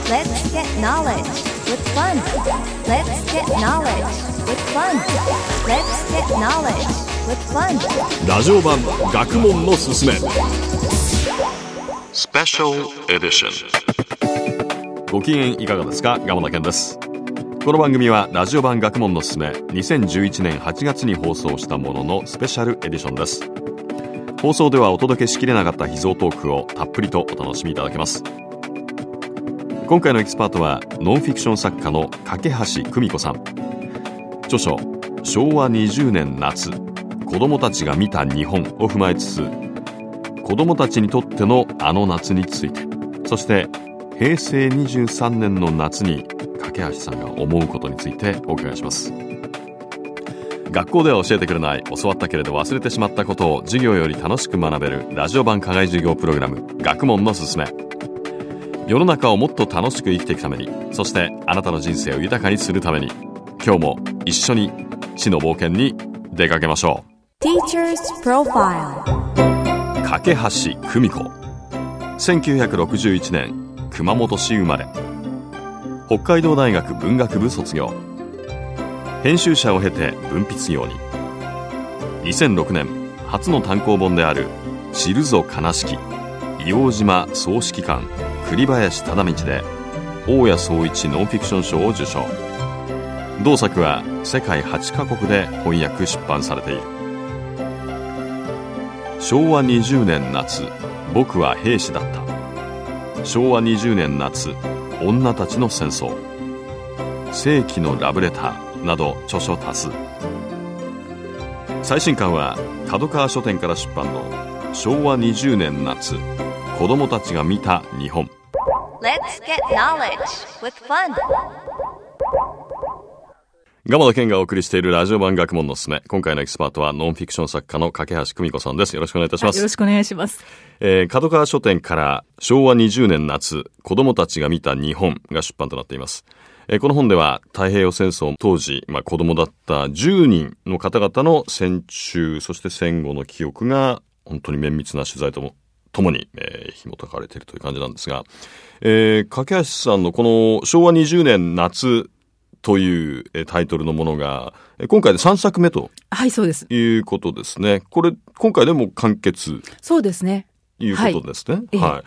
Let's get knowledge with fun. Let's get knowledge with fun. Let's get knowledge with fun. ラジオ版学問のすすめスペシャルエディション。ご機嫌いかがですか？蒲田健です。この番組はラジオ版学問のすすめ2011年8月に放送したもののスペシャルエディションです。放送ではお届けしきれなかった秘蔵トークをたっぷりとお楽しみいただけます。今回のエキスパートはノンフィクション作家の架橋久美子さん。著書昭和20年夏子供たちが見た日本を踏まえつつ、子供たちにとってのあの夏について、そして平成23年の夏に架橋さんが思うことについてお伺いします。学校では教えてくれない、教わったけれど忘れてしまったことを授業より楽しく学べるラジオ版課外授業プログラム、学問のすすめ。世の中をもっと楽しく生きていくために、そしてあなたの人生を豊かにするために、今日も一緒に知の冒険に出かけましょう。 Teacher's Profile。 架橋久美子、1961年熊本市生まれ、北海道大学文学部卒業、編集者を経て文筆業に。2006年初の単行本である知るぞ悲しき硫黄島総指揮官栗林忠道で大谷総一ノンフィクション賞を受賞。同作は世界8カ国で翻訳出版されている。昭和20年夏僕は兵士だった、昭和20年夏女たちの戦争、世紀のラブレターなど著書多数。最新刊は角川書店から出版の昭和20年夏子供たちが見た日本。 Let's get knowledge with fun。 蒲田健がお送りしているラジオ版学問のすすめ。今回のエキスパートはノンフィクション作家の架橋久美子さんです。よろしくお願いいたします。 よろしくお願いします。 角川書店から昭和20年夏子供たちが見た日本が出版となっています。この本では太平洋戦争当時、子供だった10人の方々の戦中、そして戦後の記憶が本当に綿密な取材ともに、紐解かれているという感じなんですが、架橋さんのこの昭和20年夏というタイトルのものが今回で3作目と、 はい、そうです。 いうことですね。これ今回でも完結。 そうですね。 いうことですね。はい。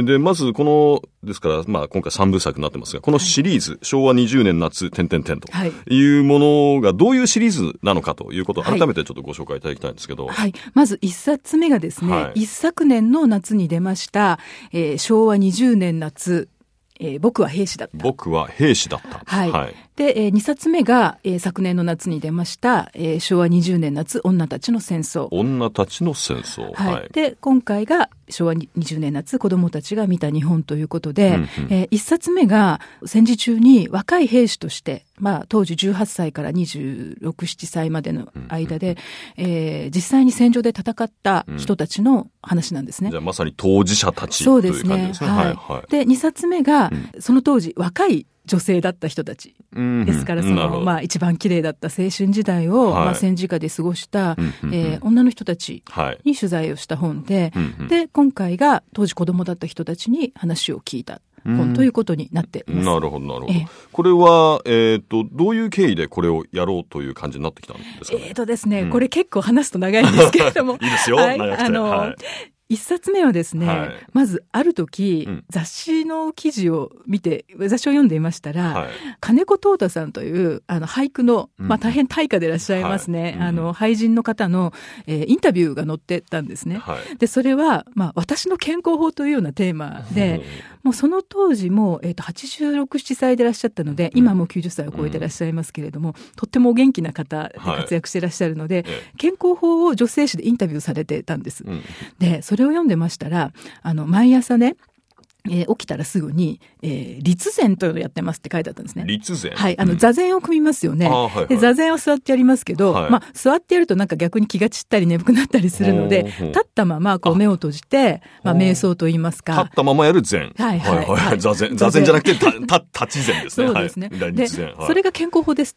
で、まずこの、ですから、今回3部作になってますが、このシリーズ、昭和20年夏、というものがどういうシリーズなのかということを改めてちょっとご紹介いただきたいんですけど。 はい。まず1冊目がですね、一昨年の夏に出ました、昭和20年夏、僕は兵士だった。 僕は兵士だった。 はい。で、2冊目が、昨年の夏に出ました、昭和20年夏女たちの戦争。 女たちの戦争。 はい。で、今回が昭和20年夏子供たちが見た日本ということで、1冊目が戦時中に若い兵士として、当時18歳から26、7歳までの間で、実際に戦場で戦った人たちの話なんですね。 じゃあまさに当事者たちという感じですね。 はい。で、2冊目が、その当時若い女性だった人たちですから、一番綺麗だった青春時代を、戦時下で過ごした、女の人たちに取材をした本で、で、今回が当時子供だった人たちに話を聞いた本ということになっています。 なるほど、なるほど。これは、どういう経緯でこれをやろうという感じになってきたんですかね。 ですね、これ結構話すと長いんですけれども。 いいですよ、長くて。 一冊目はですね、まずある時、雑誌の記事を見て、雑誌を読んでいましたら、金子東太さんという俳句の、大変大家でいらっしゃいますね、俳人の方の、インタビューが載ってたんですね。で、それは、私の健康法というようなテーマで、もうその当時も、86、7歳でいらっしゃったので、今もう90歳を超えていらっしゃいますけれども、とってもお元気な方で活躍していらっしゃるので、健康法を女性誌でインタビューされてたんです。で、それを読んでましたら、毎朝ね、起きたらすぐに、立禅というのをやってますって書いてあったんですね。 立禅？ はい。座禅を組みますよね。で、座禅を座ってやりますけど、座ってやるとなんか逆に気が散ったり眠くなったりするので、立ったままこう目を閉じて、瞑想と言いますか。 立ったままやる禅。座禅じゃなくて、立ち禅ですね。 そうですね。で、それが健康法ですって、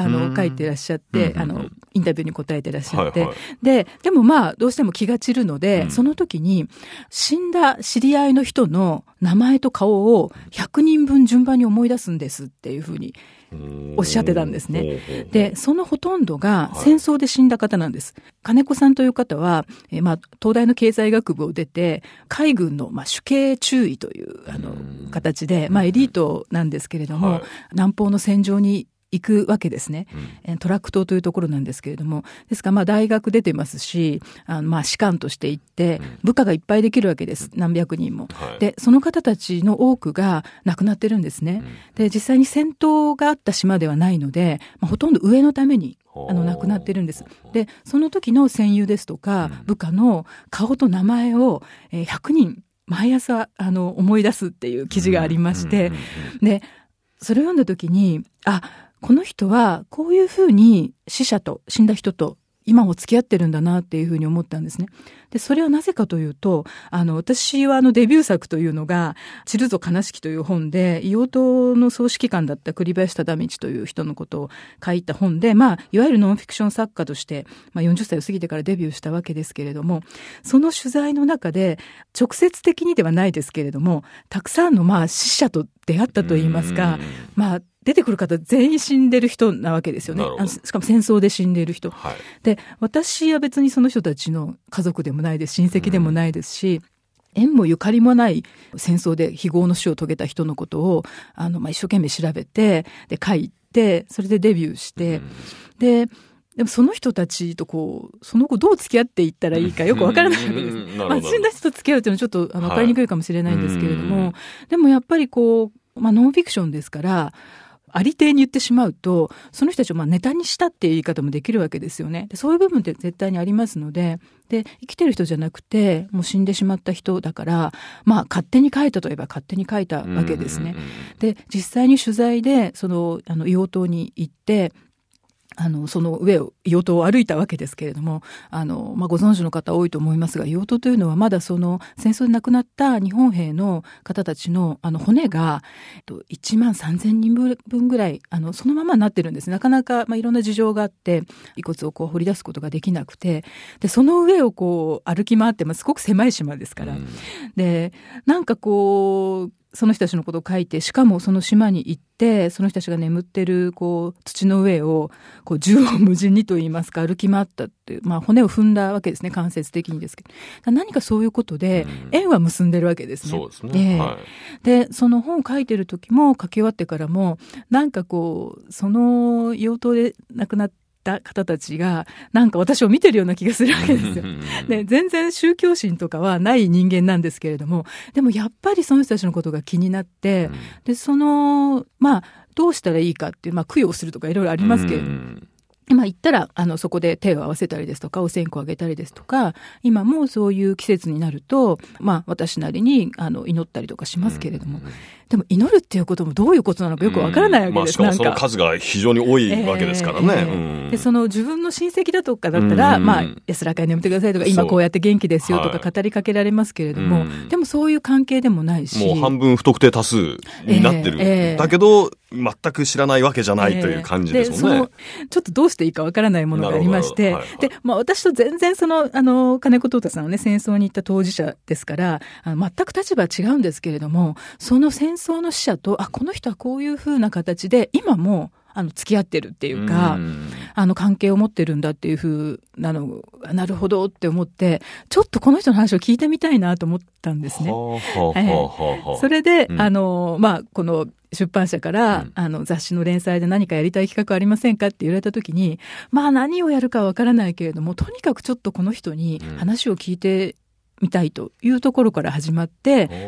書いてらっしゃって、インタビューに答えてらっしゃって、でもどうしても気が散るので、その時に死んだ知り合いの人の名前と顔を100人分順番に思い出すんですっていうふうにおっしゃってたんですね。で、そのほとんどが戦争で死んだ方なんです。金子さんという方は、東大の経済学部を出て、海軍の主計中尉という形で、エリートなんですけれども、南方の戦場に行くわけですね。トラック島というところなんですけれども、ですから大学出てますし、士官として行って部下がいっぱいできるわけです。何百人も。で、その方たちの多くが亡くなってるんですね。で、実際に戦闘があった島ではないので、ほとんど上のために亡くなってるんです。で、その時の戦友ですとか部下の顔と名前を100人毎朝思い出すっていう記事がありまして、で、それを読んだ時に、この人はこういうふうに死んだ人と今も付き合ってるんだなっていうふうに思ったんですね。で、それはなぜかというと、私はデビュー作というのが、散るぞ悲しきという本で、硫黄島の総指揮官だった栗林忠道という人のことを書いた本で、いわゆるノンフィクション作家として、40歳を過ぎてからデビューしたわけですけれども、その取材の中で、直接的にではないですけれども、たくさんの死者と出会ったといいますか、出てくる方全員死んでる人なわけですよね。しかも戦争で死んでいる人。で、私は別にその人たちの家族でもないです、親戚でもないですし、縁もゆかりもない戦争で非業の死を遂げた人のことを、一生懸命調べて、で、書いて、それでデビューして、でもその人たちとその後どう付き合っていったらいいかよくわからないわけです。死んだ人と付き合うっていうのはちょっとわかりにくいかもしれないんですけれども、でもやっぱりノンフィクションですから、ありていに言ってしまうと、その人たちをネタにしたっていう言い方もできるわけですよね。で、そういう部分って絶対にありますので、で、生きてる人じゃなくて、もう死んでしまった人だから、勝手に書いたといえば勝手に書いたわけですね。で、実際に取材で、硫黄島に行って、その上を、硫黄島を歩いたわけですけれども、ご存知の方多いと思いますが、硫黄島というのはまだその戦争で亡くなった日本兵の方たちの骨が、13,000人分ぐらい、そのままになってるんです。なかなか、いろんな事情があって、遺骨を掘り出すことができなくて、で、その上を歩き回って、すごく狭い島ですから。で、その人たちのことを書いて、しかもその島に行って、その人たちが眠ってる、土の上を、縦横無尽にと言いますか、歩き回ったっていう、骨を踏んだわけですね、間接的にですけど。何かそういうことで、縁は結んでるわけですね。 そうですね。 で、その本を書いてる時も、書き終わってからも、その硫黄島で亡くなった方たちが私を見てるような気がするわけですよ。で、全然宗教心とかはない人間なんですけれども、でもやっぱりその人たちのことが気になって、で、どうしたらいいかっていう、供養するとかいろいろありますけれども、行ったら、そこで手を合わせたりですとか、お線香をあげたりですとか、今もそういう季節になると、私なりに、祈ったりとかしますけれども、でも祈るっていうこともどういうことなのかよくわからないわけです。 しかもその数が非常に多いわけですからね。 で、自分の親戚だとかだったら、安らかに眠ってくださいとか、今こうやって元気ですよとか語りかけられますけれども、でもそういう関係でもないし。 もう半分不特定多数になってる。だけど、全く知らないわけじゃないという感じですもんね。 ちょっとどうしていいかわからないものがありまして、で、私と全然金子東太さんはね、戦争に行った当事者ですから、全く立場は違うんですけれども、その戦争の死者と、この人はこういう風な形で、今も、付き合ってるっていうか、関係を持ってるんだっていう風なの、なるほどって思って、ちょっとこの人の話を聞いてみたいなと思ったんですね。それで、この出版社から、雑誌の連載で何かやりたい企画ありませんかって言われたときに、何をやるかわからないけれども、とにかくちょっとこの人に話を聞いてみたいというところから始まって、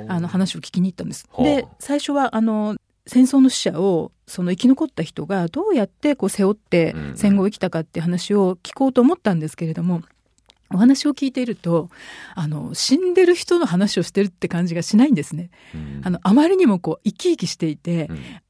話を聞きに行ったんです。で、最初は、戦争の死者をその生き残った人がどうやって背負って戦後を生きたかっていう話を聞こうと思ったんですけれども、お話を聞いていると死んでる人の話をしてるって感じがしないんですね。あまりにも生き生きしていて、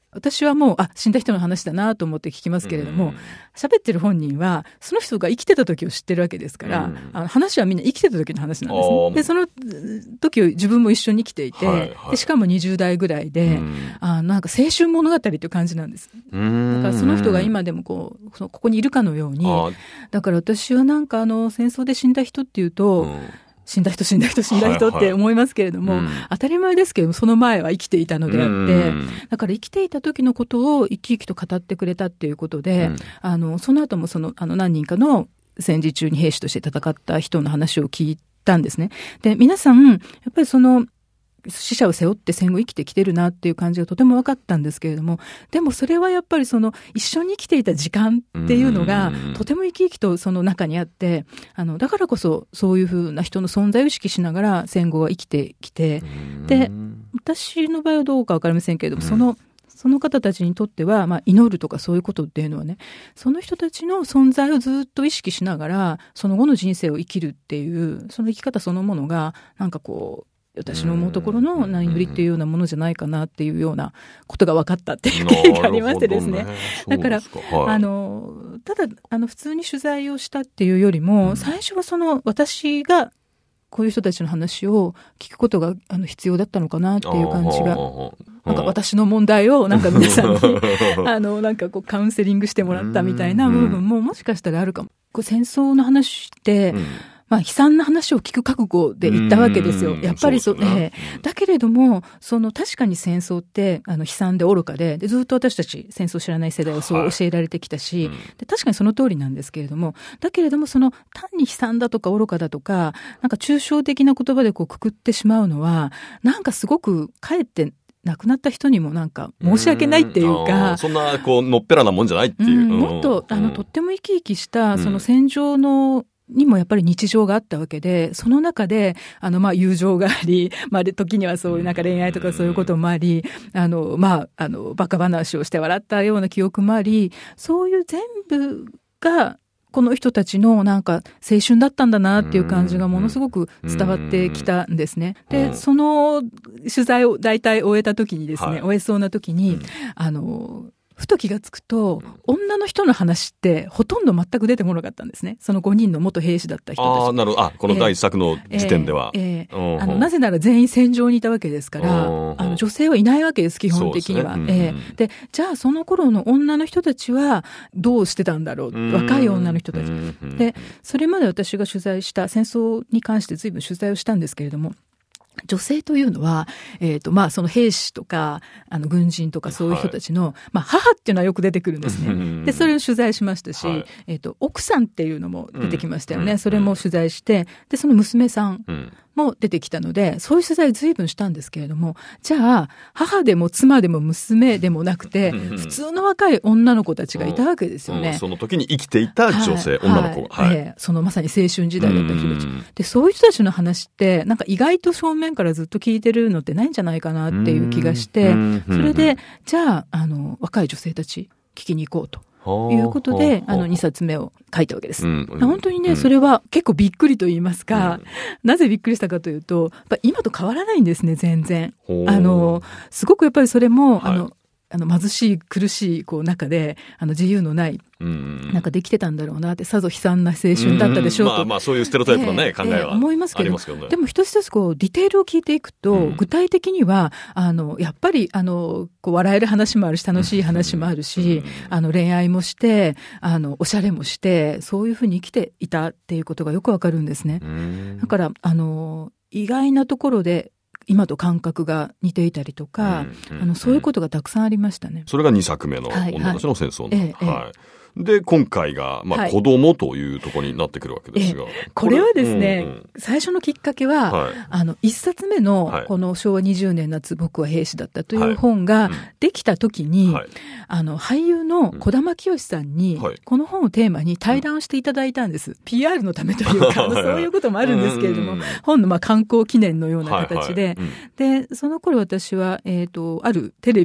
私はもう、死んだ人の話だなと思って聞きますけれども、喋ってる本人は、その人が生きてた時を知ってるわけですから、話はみんな生きてた時の話なんですね。で、その時を自分も一緒に生きていて、でしかも20代ぐらいで、なんか青春物語っていう感じなんです。だからその人が今でもここにいるかのように、だから私はなんか戦争で死んだ人っていうと、死んだ人って思いますけれども、当たり前ですけど、その前は生きていたのであって、だから生きていた時のことを生き生きと語ってくれたっていうことで、その後も何人かの戦時中に兵士として戦った人の話を聞いたんですね。で、皆さん、やっぱり死者を背負って戦後生きてきてるなっていう感じがとても分かったんですけれども、でもそれはやっぱり一緒に生きていた時間っていうのがとても生き生きとその中にあって、だからこそそういうふうな人の存在を意識しながら戦後は生きてきて、で、私の場合はどうか分かりませんけれども、その方たちにとっては、祈るとかそういうことっていうのはね、その人たちの存在をずっと意識しながら、その後の人生を生きるっていう、その生き方そのものが、なんか私の思うところの祈りっていうようなものじゃないかなっていうようなことが分かったっていう経緯がありましてですね。だから、ただ、普通に取材をしたっていうよりも、最初は私がこういう人たちの話を聞くことが必要だったのかなっていう感じが、なんか私の問題をなんか皆さんになんかカウンセリングしてもらったみたいな部分ももしかしたらあるかも。戦争の話って、悲惨な話を聞く覚悟で言ったわけですよ。やっぱりだけれども、確かに戦争って、悲惨で愚かで、ずっと私たち戦争を知らない世代はそう教えられてきたし、で確かにその通りなんですけれども、だけれども単に悲惨だとか愚かだとか、なんか抽象的な言葉でくくってしまうのは、なんかすごくかえって亡くなった人にもなんか申し訳ないっていうか、 そんなのっぺらなもんじゃないっていう。 もっと、とっても生き生きした、戦場にもやっぱり日常があったわけで、その中で、友情があり、時にはそういうなんか恋愛とかそういうこともあり、バカ話をして笑ったような記憶もあり、そういう全部が、この人たちのなんか青春だったんだなっていう感じがものすごく伝わってきたんですね。で、その取材を大体終えた時にですね、終えそうな時に、ふと気がつくと、女の人の話ってほとんど全く出てこなかったんですね。その5人の元兵士だった人たち。 なるほど。この第一作の時点では。 なぜなら全員戦場にいたわけですから、女性はいないわけです、基本的には。で、じゃあその頃の女の人たちはどうしてたんだろう。若い女の人たち。で、それまで私が取材した戦争に関して随分取材をしたんですけれども、女性というのは、その兵士とか、軍人とかそういう人たちの、母っていうのはよく出てくるんですね。で、それを取材しましたし、奥さんっていうのも出てきましたよね。それも取材して、で、その娘さんも出てきたので、そういう取材を随分したんですけれども、じゃあ、母でも妻でも娘でもなくて、普通の若い女の子たちがいたわけですよね。 その時に生きていた女性、女の子が。 そのまさに青春時代だった人たち。で、そういう人たちの話って、なんか意外と正面からずっと聞いてるのってないんじゃないかなっていう気がして、それで、じゃあ、若い女性たち聞きに行こうと。いうことで、2冊目を書いたわけです。本当にね、それは結構びっくりと言いますか、なぜびっくりしたかというと、やっぱ今と変わらないんですね、全然。すごくやっぱりそれも、貧しい苦しい中で自由のないなんかできてたんだろうなって、さぞ悲惨な青春だったでしょうと、 そういうステレオタイプのね、考えは思いますけど、 ね、 でも一つ一つディテールを聞いていくと、具体的にはやっぱり笑える話もあるし、楽しい話もあるし、恋愛もしておしゃれもして、そういうふうに生きていたっていうことがよくわかるんですね。だから意外なところで今と感覚が似ていたりとか、そういうことがたくさんありましたね。 それが2作目の女たちの戦争の。で、今回が、子供というところになってくるわけですが。 これはですね、最初のきっかけは、一冊目の、この昭和20年夏、僕は兵士だったという本ができた時に、俳優の児玉清さんに、この本をテーマに対談をしていただいたんです。PR のためというか、そういうこともあるんですけれども、本の観光記念のような形で、で、その頃私は、あるテレビの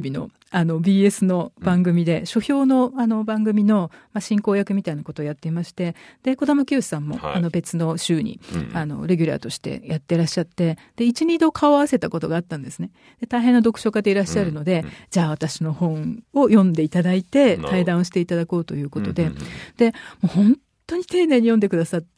BS の番組で、書評の番組の、進行役みたいなことをやっていまして、で、児玉清さんも、別の週に、レギュラーとしてやってらっしゃって、で、1、2度顔を合わせたことがあったんですね。で、大変な読書家でいらっしゃるので、じゃあ私の本を読んでいただいて、対談をしていただこうということで、で、もう本当に丁寧に読んでくださって、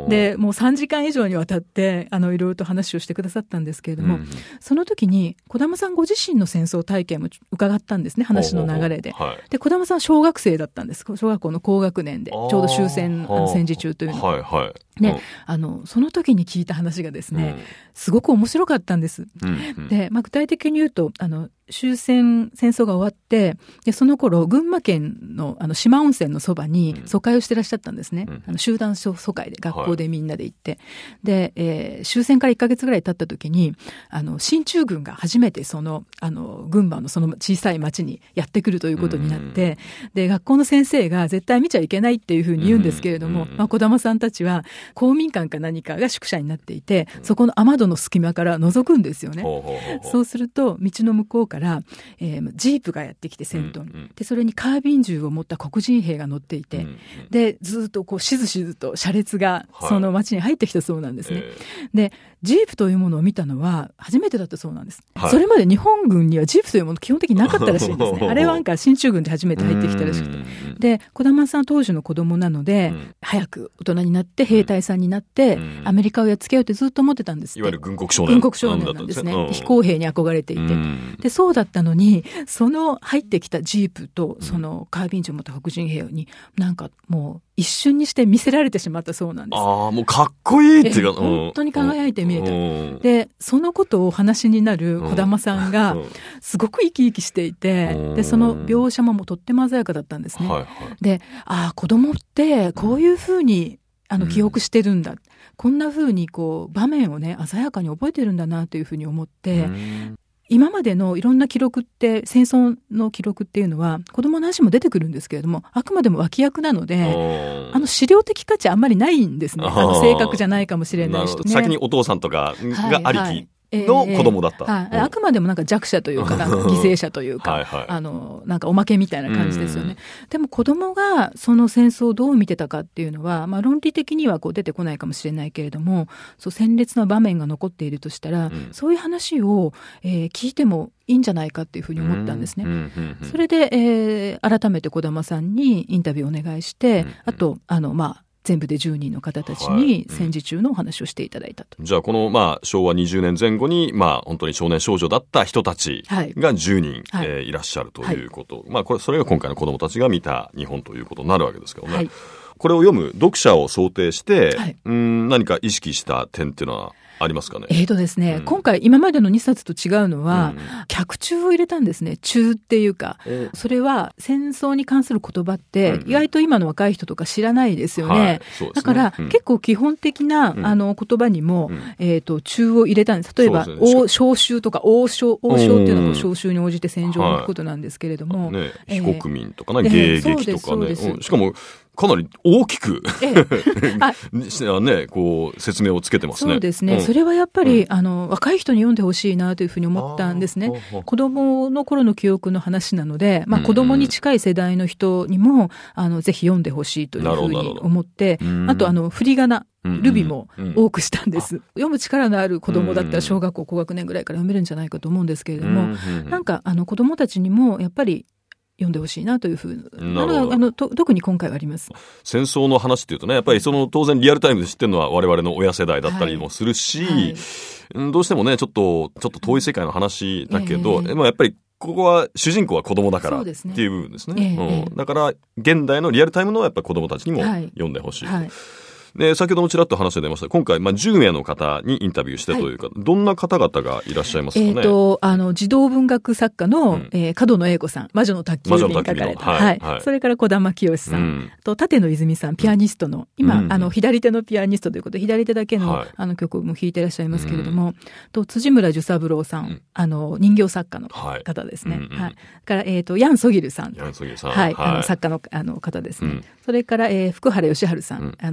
で、もう3時間以上にわたって、いろいろと話をしてくださったんですけれども、その時に、児玉さんご自身の戦争体験も伺ったんですね、話の流れで。で、児玉さんは小学生だったんです。小学校の高学年で、ちょうど終戦、戦時中というのは。で、その時に聞いた話がですね、すごく面白かったんです。で、具体的に言うと、終戦、戦争が終わって、で、その頃、群馬県の、四万温泉のそばに疎開をしてらっしゃったんですね。集団疎開で、学校でみんなで行って。で、終戦から1ヶ月ぐらい経った時に、進駐軍が初めて群馬のその小さい町にやってくるということになって、で、学校の先生が絶対見ちゃいけないっていうふうに言うんですけれども、児玉さんたちは、公民館か何かが宿舎になっていて、そこの雨戸の隙間から覗くんですよね。そうすると、道の向こうから、ジープがやってきて先頭に。で、それにカービン銃を持った黒人兵が乗っていて、で、ずっとこう、しずしずと車列がその町に入ってきたそうなんですね。で、ジープというものを見たのは初めてだったそうなんです。それまで日本軍にはジープというもの基本的になかったらしいんですね。あれはなんか進駐軍で初めて入ってきたらしくて。で、児玉さん当時の子供なので、早く大人になって兵隊さんになって、アメリカをやっつけようってずっと思ってたんですって。 いわゆる軍国少年。 軍国少年なんですね。飛行兵に憧れていて。で、そうだったのに、その入ってきたジープと、そのカービン銃を持った黒人兵に、なんかもう一瞬にして見せられてしまったそうなんです。 ああ、もうかっこいいっていうか、 本当に輝いて見えた。で、そのことをお話になる児玉さんが、すごく生き生きしていて、で、その描写もとっても鮮やかだったんですね。で、子供ってこういうふうに、記憶してるんだ。こんなふうにこう、場面をね、鮮やかに覚えてるんだなというふうに思って、今までのいろんな記録って、戦争の記録っていうのは、子供の話も出てくるんですけれども、あくまでも脇役なので、資料的価値あんまりないんですね。正確じゃないかもしれないし、ね。 先にお父さんとかがありき。の子供だった。 あくまでもなんか弱者というか、犠牲者というか、なんかおまけみたいな感じですよね。でも子供がその戦争をどう見てたかっていうのは、論理的にはこう出てこないかもしれないけれども、そう鮮烈な場面が残っているとしたら、そういう話を、聞いてもいいんじゃないかっていうふうに思ったんですね。それで、改めて児玉さんにインタビューをお願いして、あと、全部で10人の方たちに戦時中のお話をしていただいたと。 じゃあこの昭和20年前後に本当に少年少女だった人たちが10人、いらっしゃるということ。それが今回の子どもたちが見た日本ということになるわけですけどね。これを読む読者を想定して、何か意識した点っていうのはありますかね。 ですね、今回今までの2冊と違うのは、脚注を入れたんですね。注っていうか、それは戦争に関する言葉って意外と今の若い人とか知らないですよね。だから結構基本的な言葉にも注を入れたんです。例えば召集とか王将っていうのは召集に応じて戦場に行くことなんですけれども、 非国民とかね、迎撃とかね、しかもかなり大きくこう説明をつけてますね。 そうですね。それはやっぱり、若い人に読んでほしいなというふうに思ったんですね。子供の頃の記憶の話なので、子供に近い世代の人にも、ぜひ読んでほしいというふうに思って、あと、振り仮名。ルビも多くしたんです。読む力のある子供だったら小学校高学年ぐらいから読めるんじゃないかと思うんですけれども、なんか子供たちにもやっぱり読んでほしいなというふうな特に今回はあります。 戦争の話っていうとね、やっぱり当然リアルタイムで知ってるのは我々の親世代だったりもするし、どうしてもねちょっと遠い世界の話だけど、やっぱりここは主人公は子供だからっていう部分ですね。だから現代のリアルタイムのやっぱり子供たちにも読んでほしい。で、先ほどもちらっと話が出ました。今回、10名の方にインタビューしてというか、どんな方々がいらっしゃいますかね。 児童文学作家の、角野栄子さん、魔女の宅急便に書かれた。それから児玉清さん、立野泉さん、ピアニストの、今、左手のピアニストということで、左手だけの、曲も弾いていらっしゃいますけれども、辻村寿三郎さん、人形作家の方ですね。から、ヤン・ソギルさん。作家の、方ですね。それから、福原義治さん、資生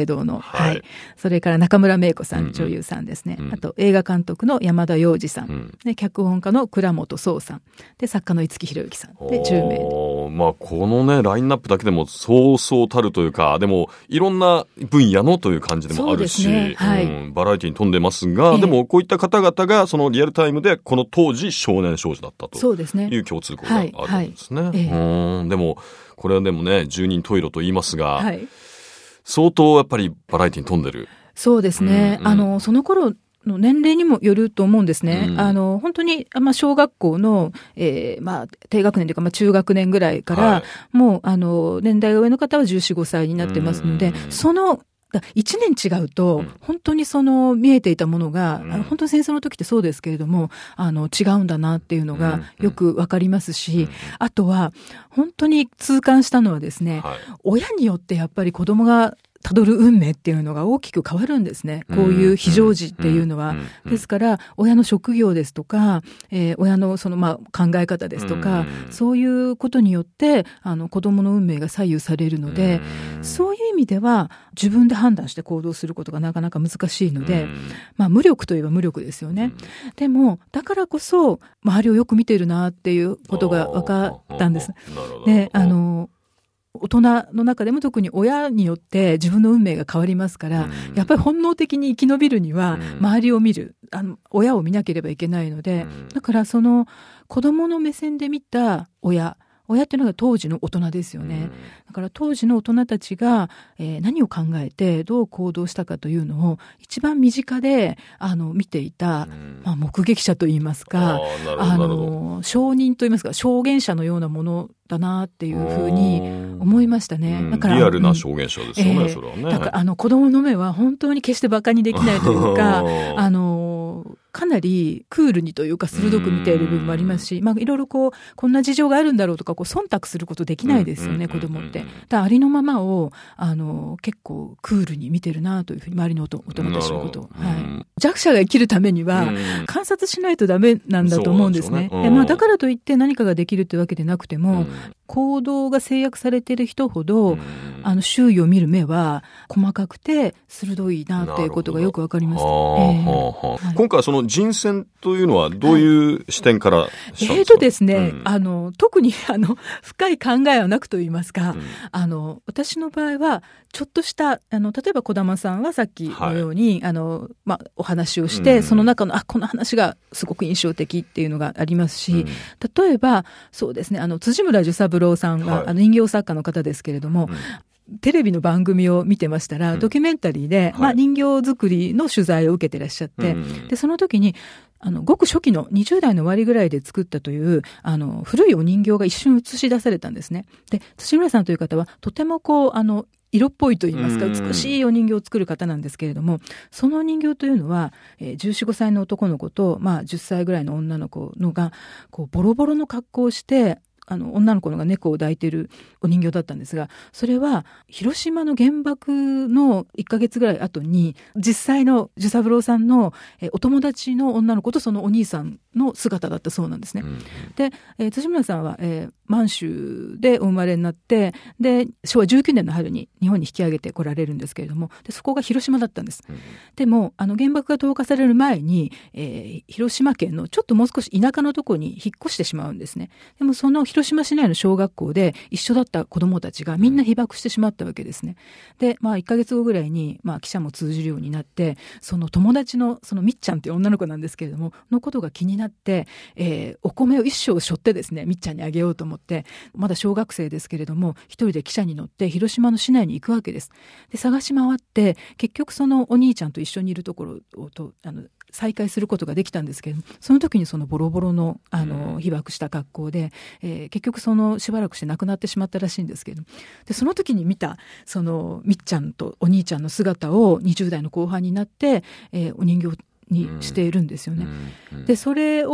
道の、はい。それから中村芽衣子さん、女優さんですね。あと映画監督の山田洋次さん。で、脚本家の倉本壮さん。で、作家の五木ひろゆきさん。で、10名。 まあ、このね、ラインナップだけでもそうそうたるというか、でも、いろんな分野のという感じでもあるし、ね、はい、バラエティに富んでますが、でもこういった方々がそのリアルタイムでこの当時少年少女だったという共通項があるんですね。でも、これはでもね、十人十色と言いますが、相当やっぱりバラエティに富んでる。 そうですね。その頃の年齢にもよると思うんですね。本当に、小学校の、低学年というか、中学年ぐらいから、もう、年代が上の方は14、5歳になってますので、その、1年違うと、本当に見えていたものが、本当に戦争の時ってそうですけれども、違うんだなっていうのがよくわかりますし、あとは、本当に痛感したのはですね、親によってやっぱり子供がたどる運命っていうのが大きく変わるんですね。こういう非常時っていうのは。ですから、親の職業ですとか、親の考え方ですとか、そういうことによって、子供の運命が左右されるので、そういう意味では、自分で判断して行動することがなかなか難しいので、無力といえば無力ですよね。でも、だからこそ、周りをよく見てるなっていうことが分かったんです。で、大人の中でも特に親によって自分の運命が変わりますから、やっぱり本能的に生き延びるには周りを見る、親を見なければいけないので、だからその子供の目線で見た親っていうのが当時の大人ですよね。だから当時の大人たちが、何を考えてどう行動したかというのを一番身近で見ていた、目撃者といいますか、証人といいますか、証言者のようなものだなっていうふうに思いましたね。だからリアルな証言者ですよね、それはね。 だから子供の目は本当に決して馬鹿にできないというか、かなりクールにというか鋭く見ている部分もありますし、いろいろこんな事情があるんだろうとか、忖度することできないですよね、子供って。だからありのままを、結構クールに見てるなというふうに、周りの大人たちのことを。弱者が生きるためには、観察しないとダメなんだと思うんですね。だからといって何かができるってわけでなくても、行動が制約されている人ほど、周囲を見る目は細かくて鋭いなっていうことがよくわかりました。 今回その人選というのはどういう視点からしたんですか？ ですね、特に深い考えはなくと言いますか、私の場合はちょっとした例えば児玉さんはさっきのように、お話をして、その中のこの話がすごく印象的っていうのがありますし、例えばそうですね、辻村寿三郎さんは人形作家の方ですけれども、テレビの番組を見てましたら、ドキュメンタリーで、人形作りの取材を受けてらっしゃって、でその時にごく初期の20代の終わりぐらいで作ったという古いお人形が一瞬映し出されたんですね。で辻村さんという方はとても色っぽいと言いますか、美しいお人形を作る方なんですけれども、その人形というのは、14、5歳の男の子と、10歳ぐらいの女の子のが、ボロボロの格好をして、女の子のが猫を抱いているお人形だったんですが、それは広島の原爆の1ヶ月ぐらい後に実際の寿三郎さんのお友達の女の子とそのお兄さんの姿だったそうなんですね。で、辻村さんは、満州でお生まれになって、で昭和19年の春に日本に引き上げて来られるんですけれども、でそこが広島だったんです。でも原爆が投下される前に、広島県のちょっともう少し田舎のところに引っ越してしまうんですね。でもその広島市内の小学校で一緒だった子どもたちがみんな被爆してしまったわけですね。で、1ヶ月後ぐらいに、記者も通じるようになって、その友達のそのみっちゃんという女の子なんですけれどものことが気になって、お米を一升背負ってですね、みっちゃんにあげようと思って、まだ小学生ですけれども一人で汽車に乗って広島の市内に行くわけです。で探し回って結局そのお兄ちゃんと一緒にいるところと再会することができたんですけれども、その時にそのボロボロの被爆した格好で、結局しばらくして亡くなってしまったらしいんですけれども、でその時に見たそのみっちゃんとお兄ちゃんの姿を20代の後半になって、お人形にしているんですよね。でそれを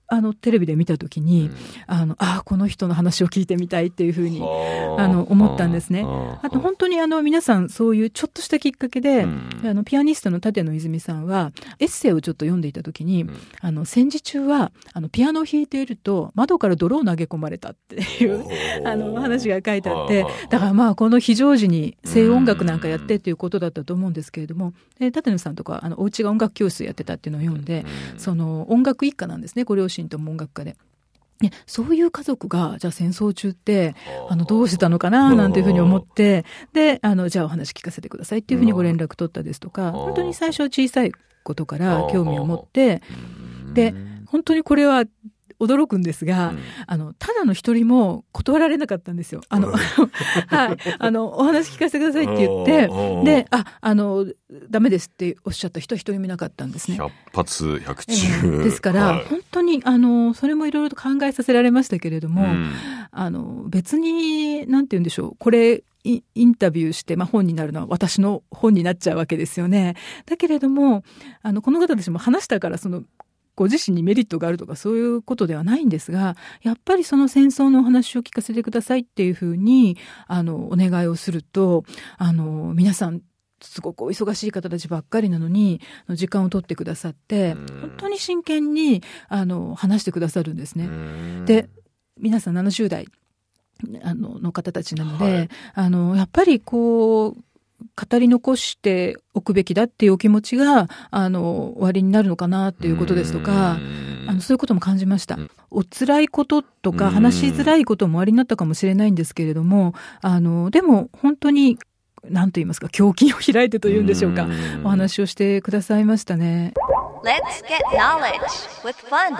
テレビで見たときに、この人の話を聞いてみたいっていうふうに、思ったんですね。あと本当に皆さんそういうちょっとしたきっかけで、ピアニストの立野泉さんは、エッセイをちょっと読んでいたときに、戦時中は、ピアノを弾いていると、窓から泥を投げ込まれたっていう、話が書いてあって、だからこの非常時に声音楽なんかやってっていうことだったと思うんですけれども、立野さんとか、お家が音楽教室やってたっていうのを読んで、その音楽一家なんですね、ご両親とも音楽家で。そういう家族が、じゃあ戦争中って、どうしてたのかな、なんていうふうに思って、で、じゃあお話聞かせてくださいっていうふうにご連絡取ったですとか、本当に最初は小さいことから興味を持って、で、本当にこれは、驚くんですが、ただの一人も断られなかったんですよ。はい。お話聞かせてくださいって言って、で、ダメですっておっしゃった人は一人もいなかったんですね。 100発100中。 ですから、本当に、それもいろいろと考えさせられましたけれども、別に、なんて言うんでしょう、これ、インタビューして、本になるのは私の本になっちゃうわけですよね。だけれども、この方たちも話したから、ご自身にメリットがあるとかそういうことではないんですが、やっぱりその戦争のお話を聞かせてくださいっていうふうに、お願いをすると、皆さん、すごくお忙しい方たちばっかりなのに、時間を取ってくださって、本当に真剣に、話してくださるんですね。で、皆さん70代、の方たちなので、やっぱり語り残しておくべきだっていうお気持ちが、終わりになるのかなっていうことですとか、そういうことも感じました。お辛いこととか、話しづらいこともおありになったかもしれないんですけれども、でも本当に、なんと言いますか、胸筋を開いてというんでしょうか、お話をしてくださいましたね。 Let's get knowledge with fun.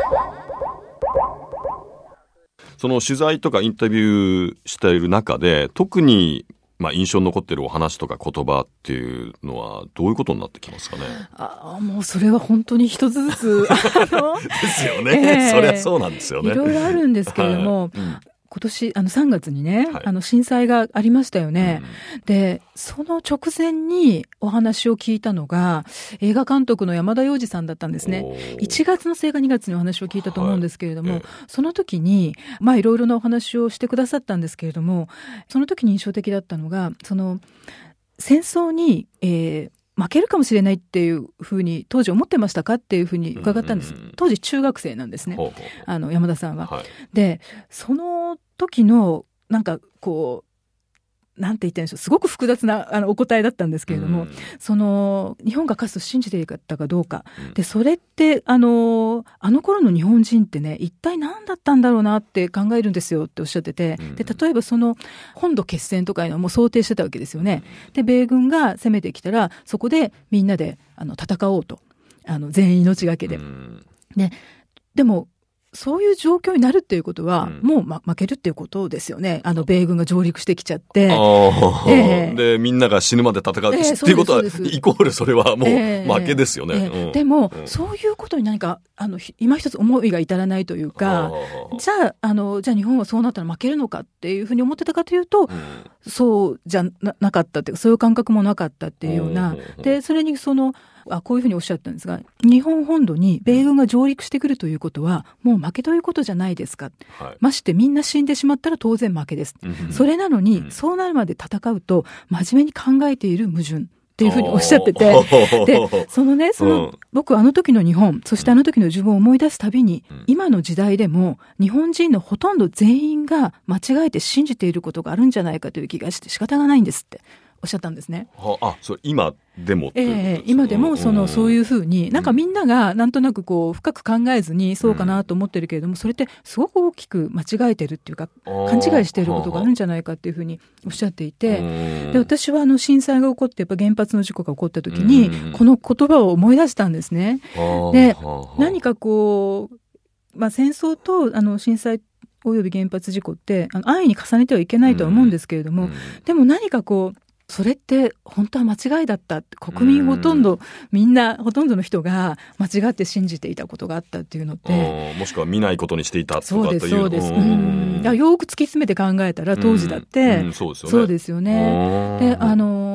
その取材とかインタビューしている中で、特に印象に残っているお話とか言葉っていうのはどういうことになってきますかね。 もうそれは本当に一つずつですよね、そりゃそうなんですよね。 いろいろあるんですけれども、今年3月にね、震災がありましたよね、でその直前にお話を聞いたのが映画監督の山田洋次さんだったんですね。1月の末か2月にお話を聞いたと思うんですけれども、その時にいろいろなお話をしてくださったんですけれども、その時に印象的だったのが、その戦争に、負けるかもしれないっていうふうに当時思ってましたかっていうふうに伺ったんです。当時中学生なんですね、山田さんは。でその時のなんて言ってんでしょう、すごく複雑なお答えだったんですけれども、日本が勝つと信じていたかどうか、でそれってあの頃の日本人ってね、一体何だったんだろうなって考えるんですよっておっしゃってて、で例えば本土決戦とかいうのはもう想定してたわけですよね。で米軍が攻めてきたらそこでみんなで戦おうと、全員命がけで、でもそういう状況になるっていうことは、もう負けるっていうことですよね。米軍が上陸してきちゃって。 で、みんなが死ぬまで戦うっていうことは、イコールそれはもう負けですよね。 でも、そういうことに何か、今一つ思いが至らないというか、じゃあ日本はそうなったら負けるのかっていうふうに思ってたかというと、そうじゃなかったっていうか、そういう感覚もなかったっていうような。で、それにこういうふうにおっしゃったんですが、日本本土に米軍が上陸してくるということはもう負けということじゃないですか、ましてみんな死んでしまったら当然負けです、それなのに、そうなるまで戦うと真面目に考えている矛盾っていうふうにおっしゃってて、で僕あの時の日本、そしてあの時の自分を思い出すたびに、今の時代でも日本人のほとんど全員が間違えて信じていることがあるんじゃないかという気がして仕方がないんですっておっしゃったんですね。 それ今でも今でもそういうふうに、なんかみんながなんとなく深く考えずにそうかなと思ってるけれども、それってすごく大きく間違えてるっていうか、勘違いしていることがあるんじゃないかっていうふうにおっしゃっていて、で私は震災が起こって、やっぱ原発の事故が起こった時にこの言葉を思い出したんですね。で何か戦争と震災および原発事故って安易に重ねてはいけないとは思うんですけれども、でも何かそれって本当は間違いだった。国民ほとんどの人が間違って信じていたことがあったっていうのって、 もしくは見ないことにしていたとかという。 そうです。よく突き詰めて考えたら当時だって、そうですよね。で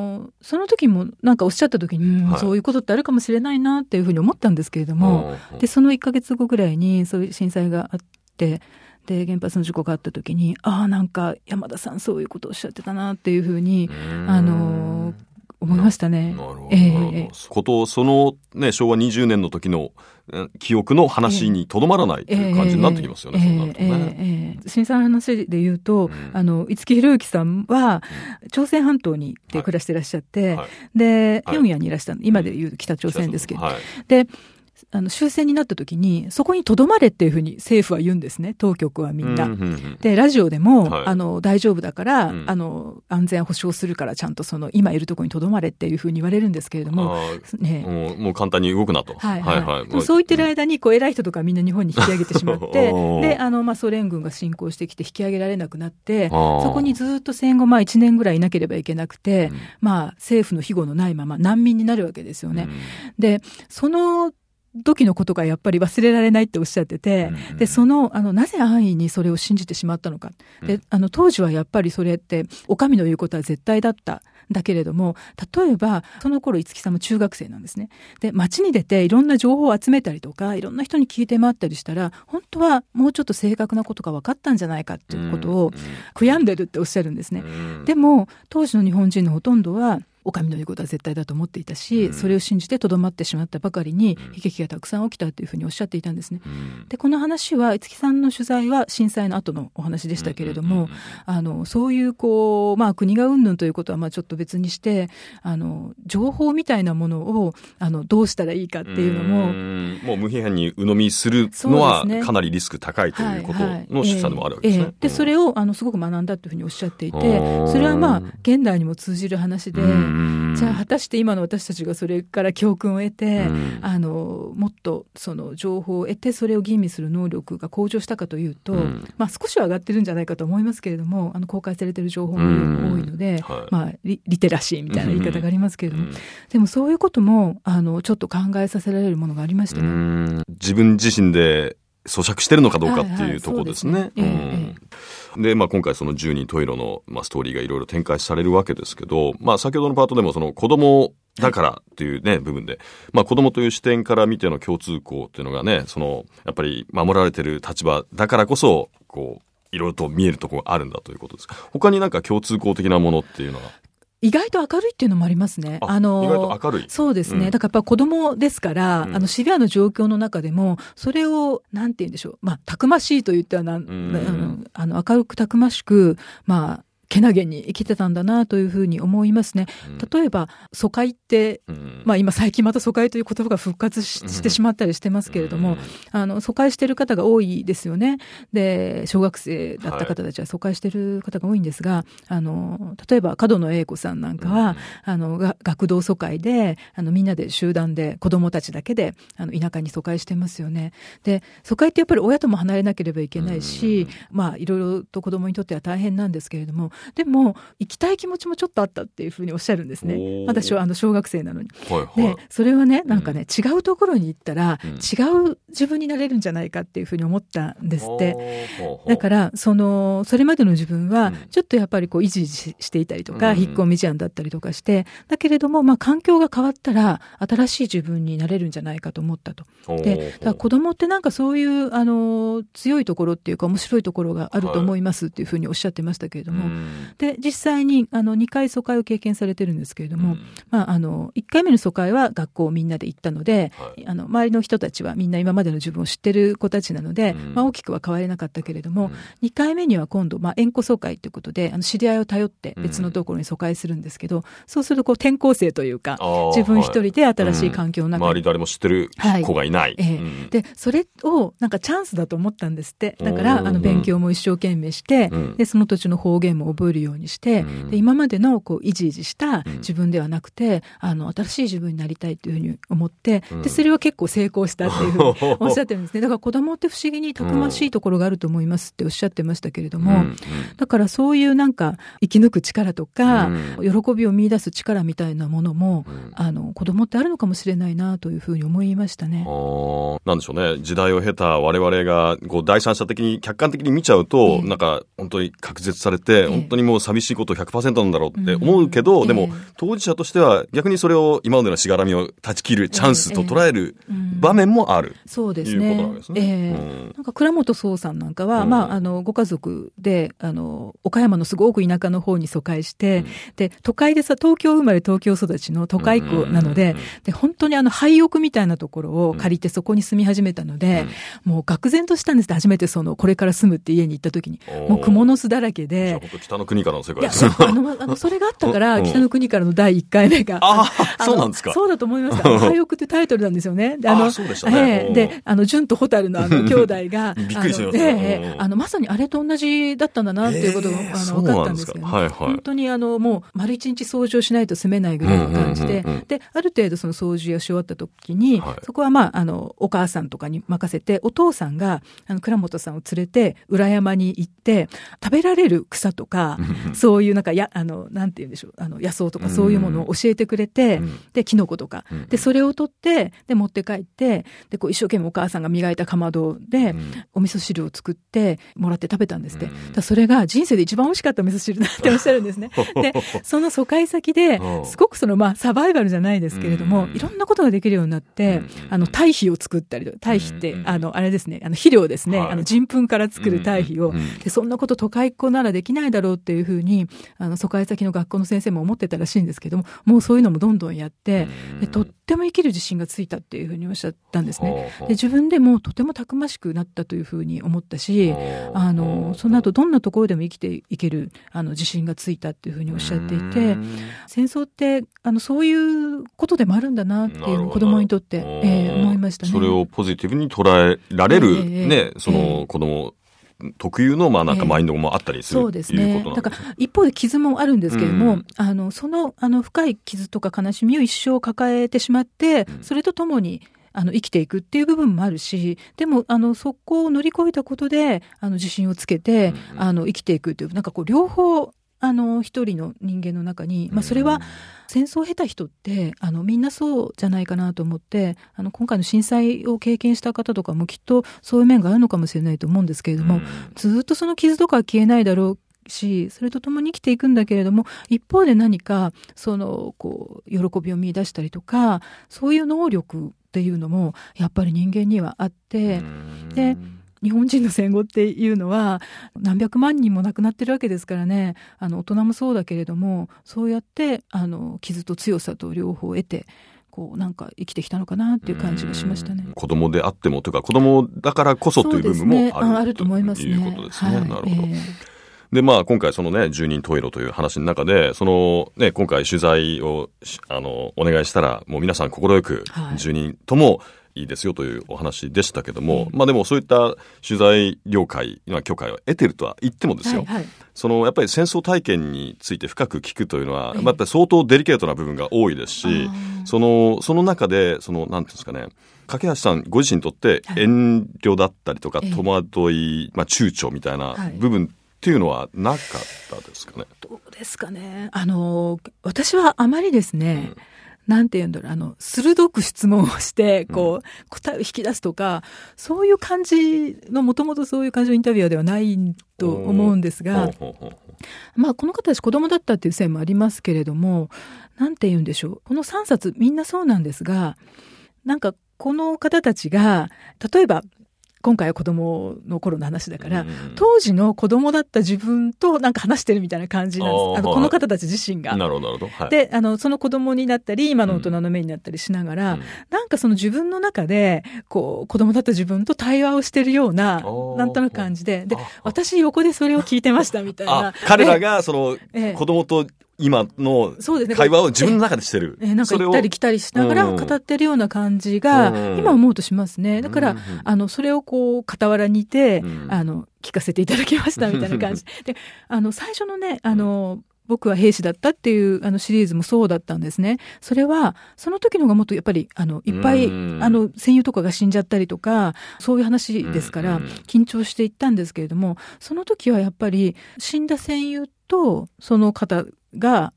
その時もなんかおっしゃった時に、そういうことってあるかもしれないなっていうふうに思ったんですけれども、で、その1ヶ月後ぐらいにそういう震災があって、で、原発の事故があった時に、なんか山田さんそういうことをおっしゃってたなっていうふうに、思いましたね。 なるほど。そのね、昭和20年の時の記憶の話にとどまらないという感じになってきますよね。そうなるとね。 震災の話で言うと、五木ひろゆきさんは、朝鮮半島に暮らしていらっしゃって、で、平壌にいらした今で言う北朝鮮ですけど、で、終戦になった時に、そこに留まれっていうふうに政府は言うんですね、当局はみんな。で、ラジオでも、大丈夫だから、安全保障するからちゃんと今いるところに留まれっていうふうに言われるんですけれども、 もう簡単に動くなと。 そう言ってる間に、偉い人とかみんな日本に引き上げてしまって、で、ソ連軍が侵攻してきて引き上げられなくなって、そこにずっと戦後、1年ぐらいいなければいけなくて、政府の庇護のないまま難民になるわけですよね。で、その時のことがやっぱり忘れられないっておっしゃってて、で、なぜ安易にそれを信じてしまったのか。で、当時はやっぱりそれって、お上の言うことは絶対だった。だけれども、例えば、その頃、五木さんも中学生なんですね。で、街に出ていろんな情報を集めたりとか、いろんな人に聞いて回ったりしたら、本当はもうちょっと正確なことが分かったんじゃないかっていうことを悔やんでるっておっしゃるんですね。でも、当時の日本人のほとんどは、お上の言うことは絶対だと思っていたし、それを信じてとどまってしまったばかりに悲劇がたくさん起きたというふうにおっしゃっていたんですね。で、この話は五木さんの取材は震災の後のお話でしたけれども、そういう国が云々ということはちょっと別にして、情報みたいなものをどうしたらいいかっていうのも、 もう無批判に鵜呑みするのはかなりリスク高いということの示唆でもあるわけですね。 で、それをすごく学んだというふうにおっしゃっていて、それは現代にも通じる話で、じゃあ果たして今の私たちがそれから教訓を得て、もっとその情報を得てそれを吟味する能力が向上したかというと、少しは上がってるんじゃないかと思いますけれども、公開されている情報も多いので、リテラシーみたいな言い方がありますけれども、でもそういうこともちょっと考えさせられるものがありましたね。 自分自身で咀嚼してるのかどうかっていうところですね。で、今回その十人十色の、ストーリーがいろいろ展開されるわけですけど、先ほどのパートでもその子供だからっていうね、部分で、子供という視点から見ての共通項っていうのがね、やっぱり守られてる立場だからこそ、いろいろと見えるところがあるんだということです。他になんか共通項的なものっていうのは意外と明るいっていうのもありますね。 意外と明るい。 そうですね。だからやっぱ子供ですから、シビアな状況の中でも、それを、なんて言うんでしょう。たくましいと言っては明るくたくましく、けなげに生きてたんだなというふうに思いますね。例えば、疎開って、今最近また疎開という言葉が復活してしまったりしてますけれども、疎開してる方が多いですよね。で、小学生だった方たちは疎開してる方が多いんですが、例えば、角野栄子さんなんかは、学童疎開で、みんなで集団で子供たちだけで、田舎に疎開してますよね。で、疎開ってやっぱり親とも離れなければいけないし、いろいろと子供にとっては大変なんですけれども、でも行きたい気持ちもちょっとあったっていうふうにおっしゃるんですね。私は小学生なのに。で、それはね、違うところに行ったら、違う自分になれるんじゃないかっていうふうに思ったんですって。だから、それまでの自分は、ちょっとやっぱり維持していたりとか、引っ込み思案だったりとかして、だけれども、環境が変わったら、新しい自分になれるんじゃないかと思ったと。で、だから子供ってそういう、強いところっていうか、面白いところがあると思いますっていうふうにおっしゃってましたけれども、で、実際に、2回疎開を経験されてるんですけれども、1回目の疎開は学校みんなで行ったので、周りの人たちはみんな今までの自分を知ってる子たちなので、大きくは変われなかったけれども、2回目には今度、縁故疎開ということで、知り合いを頼って別のところに疎開するんですけど、そうすると転校生というか、自分一人で新しい環境の中に。 周り誰も知ってる子がいない。 で、それをチャンスだと思ったんですって。だから、勉強も一生懸命して、で、その土地の方言も覚えるようにして、で今までのイジイジした自分ではなくて、新しい自分になりたいというふうに思って、でそれは結構成功したっていうふうにおっしゃってるんですね。だから子供って不思議にたくましいところがあると思いますっておっしゃってましたけれども、だからそういう生き抜く力とか、喜びを見出す力みたいなものも、子供ってあるのかもしれないなというふうに思いましたね。 なんでしょうね。時代を経た我々が第三者的に客観的に見ちゃうと、本当に隔絶されて、本本当にもう寂しいこと 100% なんだろうって思うけど、でも当事者としては逆にそれを今までのしがらみを断ち切るチャンスと捉える場面もある、 そうですね、いうことなんですね。 なんか倉本壮さんなんかは、ご家族で岡山のすごく田舎の方に疎開して、で都会でさ、東京生まれ東京育ちの都会っ子なので、で本当に廃屋みたいなところを借りてそこに住み始めたので、もう愕然としたんです。初めてこれから住むって家に行った時にもう蜘蛛の巣だらけで、 北の国からの世界ですね。 それがあったから北の国からの第1回目がそうなんですか。 そうだと思いました。廃屋ってタイトルなんですよね。でそうでしたね。 で純と蛍の兄弟がびっくりしました。 まさにあれと同じだったんだなっていうことが分かったんですけど、本当にもう丸一日掃除をしないと住めないぐらいの感じで、である程度その掃除をし終わった時に、そこはお母さんとかに任せて、お父さんが倉本さんを連れて裏山に行って食べられる草とかそういうなんて言うんでしょう、野草とかそういうものを教えてくれて、でキノコとかでそれを取ってで持って帰って、でこう一生懸命お母さんが磨いたかまどでお味噌汁を作ってもらって食べたんですって。だそれが人生で一番美味しかった味噌汁だっておっしゃるんですね。でその疎開先ですごくサバイバルじゃないですけれども、いろんなことができるようになって、堆肥を作ったり、堆肥ってあれですね、肥料ですね、人糞から作る堆肥を、でそんなこと都会っ子ならできないだろうっていうふうに疎開先の学校の先生も思ってたらしいんですけども、もうそういうのもどんどんやって、でとっても生きる自信がついたっていうふうにおっしゃったんですね。で自分でもとてもたくましくなったというふうに思ったし、その後どんなところでも生きていける自信がついたっていうふうにおっしゃっていて、戦争ってそういうことでもあるんだなっていう子供にとって、思いましたね。 それをポジティブに捉えられる、その子供特有のなんかマインドもあったりする、 そうですね。だから一方で傷もあるんですけれども、その深い傷とか悲しみを一生抱えてしまって、それとともに生きていくっていう部分もあるし、でもそこを乗り越えたことで自信をつけて生きていくっていう、なんかこう両方一人の人間の中に、それは戦争を経た人ってみんなそうじゃないかなと思って、今回の震災を経験した方とかもきっとそういう面があるのかもしれないと思うんですけれども、ずっとその傷とかは消えないだろうし、それとともに生きていくんだけれども、一方で何かこう喜びを見出したりとか、そういう能力っていうのもやっぱり人間にはあって、で日本人の戦後っていうのは何百万人も亡くなってるわけですからね、大人もそうだけれども、そうやって傷と強さと両方得てこうなんか生きてきたのかなっていう感じがしましたね。 子供であってもというか、子供だからこそという部分もあると思いますね。 ということですね。なるほど。で今回そのね十人十色という話の中で今回取材をお願いしたら、もう皆さん快く10人ともいいですよというお話でしたけども、でもそういった取材許可を得てるとは言ってもですよ、やっぱり戦争体験について深く聞くというのは、やっぱり相当デリケートな部分が多いですし、その中でなんていうんですかね、架橋さんご自身にとって遠慮だったりとか戸惑い、躊躇みたいな部分っていうのはなかったですかね。 どうですかね。私はあまりですね、なんて言うんだろう、鋭く質問をして、答えを引き出すとか、そういう感じの、もともとそういう感じのインタビュアーではないと思うんですが、この方たち子供だったっていう線もありますけれども、なんて言うんでしょう。この3冊みんなそうなんですが、なんかこの方たちが、例えば、今回は子供の頃の話だから、当時の子供だった自分となんか話してるみたいな感じなんです。この方たち自身が。 なるほど、なるほど。はい、 で、その子供になったり、今の大人の目になったりしながら、なんかその自分の中で、子供だった自分と対話をしてるような、なんとなく感じで、私横でそれを聞いてましたみたいな。 彼らが子供と今の会話を自分の中でしてる。 なんか行ったり来たりしながら語ってるような感じが、今思うとしますね。だから、それを傍らにいて、聞かせていただきましたみたいな感じ。で、最初のね、僕は兵士だったっていうシリーズもそうだったんですね。それはその時のがもっとやっぱりいっぱい戦友とかが死んじゃったりとかそういう話ですから緊張していったんですけれども、その時はやっぱり死んだ戦友とその方が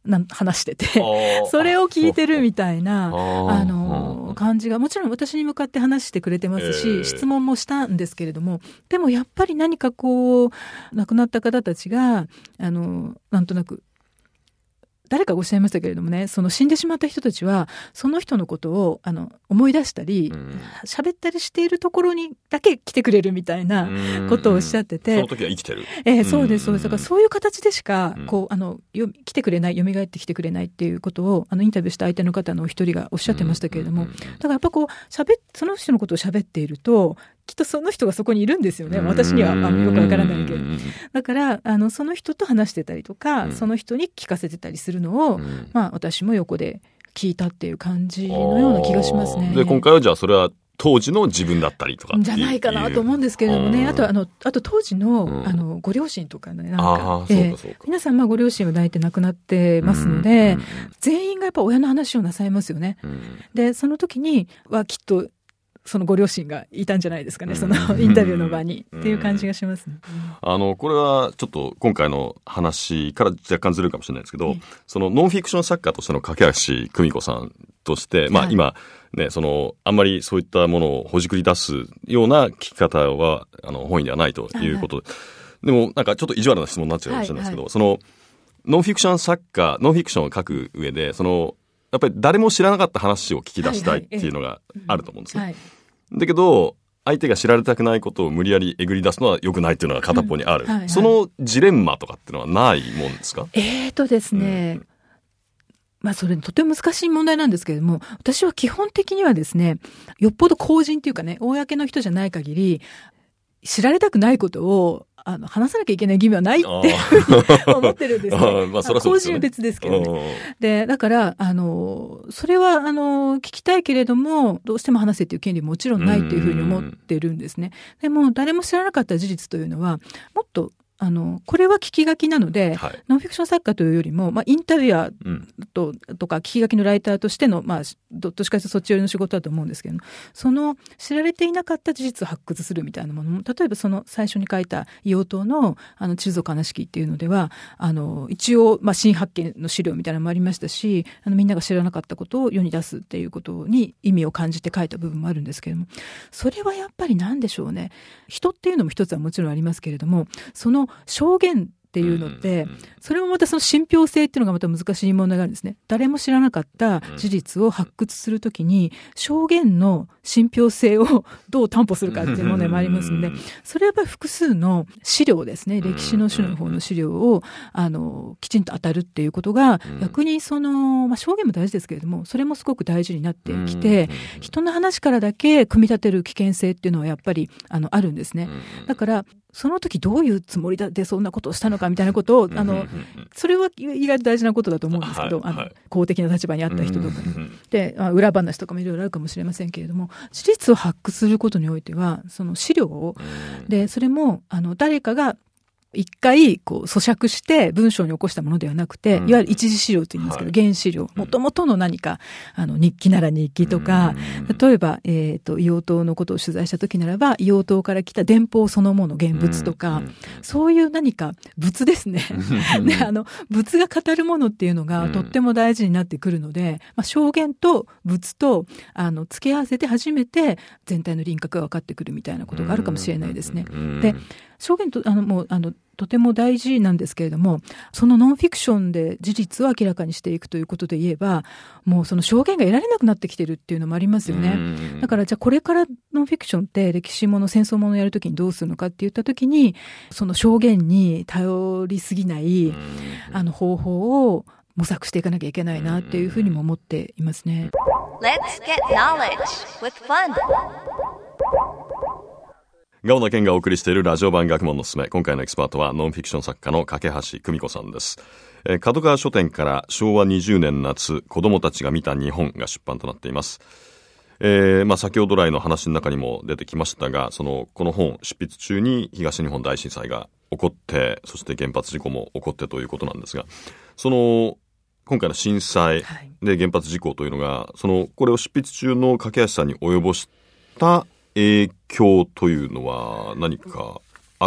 話してて、それを聞いてるみたいな、感じが、もちろん私に向かって話してくれてますし、質問もしたんですけれども、でもやっぱり何かこう、亡くなった方たちが、なんとなく、誰かがおっしゃいましたけれどもね、その死んでしまった人たちは、その人のことを思い出したり、喋ったりしているところにだけ来てくれるみたいなことをおっしゃってて。 その時は生きてる。 そうです、そうです。だからそういう形でしか、こう、来てくれない、蘇ってきてくれないっていうことを、インタビューした相手の方のお一人がおっしゃってましたけれども、だからやっぱこう、その人のことを喋っていると、きっとその人がそこにいるんですよね。私にはよくわからないけど。だから、その人と話してたりとか、その人に聞かせてたりするのを、私も横で聞いたっていう感じのような気がしますね。 で、今回はじゃあそれは当時の自分だったりとかじゃないかなと思うんですけれどもね。あと当時の、ご両親とかね、皆さんご両親は大体亡くなってますので、全員がやっぱ親の話をなさいますよね。で、その時にはきっと、そのご両親がいたんじゃないですかね、そのインタビューの場にっていう感じがしますね。 これはちょっと今回の話から若干ずれるかもしれないですけど、そのノンフィクション作家としての架橋久美子さんとして、今ね、あんまりそういったものをほじくり出すような聞き方は本意ではないということで、でもなんかちょっと意地悪な質問になっちゃうかもしれないですけど、そのノンフィクション作家、ノンフィクションを書く上で、やっぱり誰も知らなかった話を聞き出したいっていうのがあると思うんですね。だけど、相手が知られたくないことを無理やりえぐり出すのは良くないっていうのが片っぽにある。そのジレンマとかっていうのはないもんですか？ ですね。それとても難しい問題なんですけれども、私は基本的にはですね、よっぽど公人っていうかね、公の人じゃない限り、知られたくないことを話さなきゃいけない義務はないっていうふうに思ってるんですね。公人は別ですけどね。で、だから、それは、聞きたいけれども、どうしても話せっていう権利ももちろんないっていうふうに思ってるんですね。でも、誰も知らなかった事実というのは、もっと、これは聞き書きなので、ノンフィクション作家というよりも、インタビュアーとか聞き書きのライターとしての、どっちかというとそっち寄りの仕事だと思うんですけども、その知られていなかった事実を発掘するみたいなものも、例えばその最初に書いた硫黄島の地図を悲しきっていうのでは、一応、新発見の資料みたいなのもありましたし、みんなが知らなかったことを世に出すっていうことに意味を感じて書いた部分もあるんですけれども、それはやっぱり何でしょうね。人っていうのも一つはもちろんありますけれども、その証言っていうのって、それもまたその信憑性っていうのがまた難しい問題があるんですね。誰も知らなかった事実を発掘するときに、証言の信憑性をどう担保するかっていう問題もありますので、それはやっぱり複数の資料ですね、歴史の種の方の資料を、きちんと当たるっていうことが、逆に証言も大事ですけれども、それもすごく大事になってきて、人の話からだけ組み立てる危険性っていうのはやっぱり、あるんですね。だから、その時どういうつもりでそんなことをしたのかみたいなことを、それは意外と大事なことだと思うんですけど、公的な立場にあった人とかで、裏話とかもいろいろあるかもしれませんけれども、事実を発掘することにおいては、その資料を、で、それも、誰かが一回咀嚼して文章に起こしたものではなくて、いわゆる一次資料と言いますけど、原資料、元々の何か日記なら日記とか、例えば硫黄島のことを取材した時ならば、硫黄島から来た電報そのもの現物とか、そういう何か物ですね。で、物が語るものっていうのがとっても大事になってくるので、証言と物と付け合わせて初めて全体の輪郭が分かってくるみたいなことがあるかもしれないですね。で、証言ととても大事なんですけれども、そのノンフィクションで事実を明らかにしていくということで言えば、もうその証言が得られなくなってきてるっていうのもありますよね。だからじゃあこれからノンフィクションって歴史もの、戦争ものをやるときにどうするのかって言ったときに、その証言に頼りすぎない方法を模索していかなきゃいけないなっていうふうにも思っていますね。 Let's get knowledge with fun. ガオナケンがお送りしているラジオ版学問のすすめ。今回のエキスパートはノンフィクション作家の架橋久美子さんです。角川書店から昭和20年夏、子供たちが見た日本が出版となっています。先ほど来の話の中にも出てきましたが、この本執筆中に東日本大震災が起こって、そして原発事故も起こってということなんですが、今回の震災で原発事故というのが、これを執筆中の架橋さんに及ぼした影響というのは何かあっ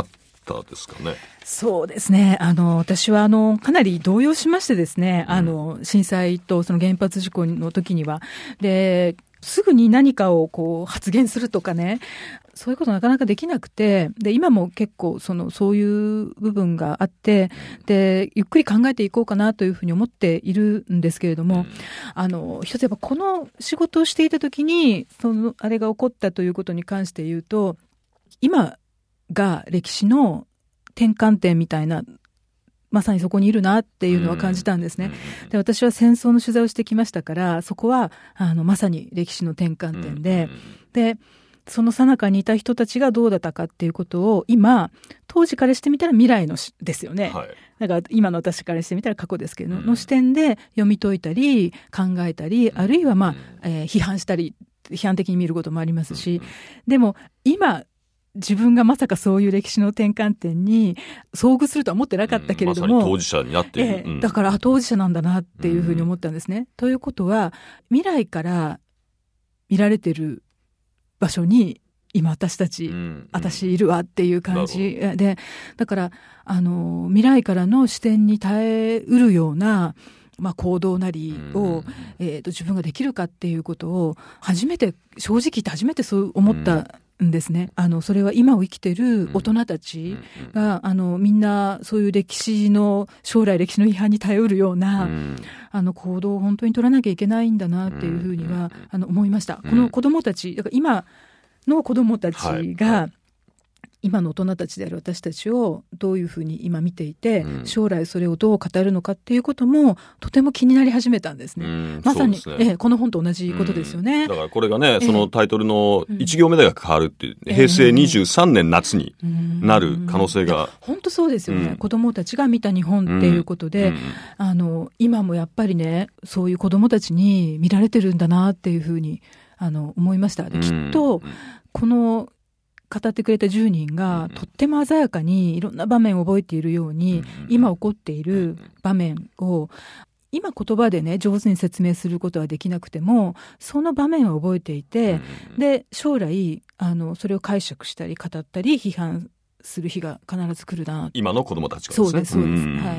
ったですかね。 そうですね。私はかなり動揺しましてですね、震災とその原発事故の時には。で、すぐに何かをこう発言するとかね、そういうことなかなかできなくて、で、今も結構そういう部分があって、で、ゆっくり考えていこうかなというふうに思っているんですけれども、一つやっぱこの仕事をしていた時に、あれが起こったということに関して言うと、今が歴史の転換点みたいな、まさにそこにいるなっていうのは感じたんですね。で、私は戦争の取材をしてきましたから、そこはまさに歴史の転換点で、で、その最中にいた人たちがどうだったかっていうことを今、当時からしてみたら未来のですよね。はい、だから今の私からしてみたら過去ですけど、の視点で読み解いたり考えたり、あるいは批判したり、批判的に見ることもありますし、でも今、自分がまさかそういう歴史の転換点に遭遇するとは思ってなかったけれども、 まさに当事者になっている、 だから当事者なんだなっていうふうに思ったんですね。ということは、未来から見られてる場所に今私たち、私いるわっていう感じで、だから未来からの視点に耐えうるような行動なりを、自分ができるかっていうことを正直言って初めてそう思ったんですね。それは今を生きてる大人たちが、みんなそういう将来歴史の批判に頼るような、行動を本当に取らなきゃいけないんだなっていうふうには、思いました。この子供たち、だから今の子供たちが、今の大人たちである私たちをどういうふうに今見ていて、将来それをどう語るのかっていうこともとても気になり始めたんですね。まさに、この本と同じことですよね。 だからこれがね、そのタイトルの1行目が変わるっていう、平成23年夏になる可能性が。 本当そうですよね。子供たちが見た日本っていうことで、今もやっぱりね、そういう子供たちに見られてるんだなっていうふうに思いました。で、きっとこの語ってくれた10人がとっても鮮やかにいろんな場面を覚えているように、今起こっている場面を今言葉でね上手に説明することはできなくても、その場面を覚えていて、で将来それを解釈したり語ったり批判する日が必ず来るな。 今の子どもたちがですね。 そうです。はい。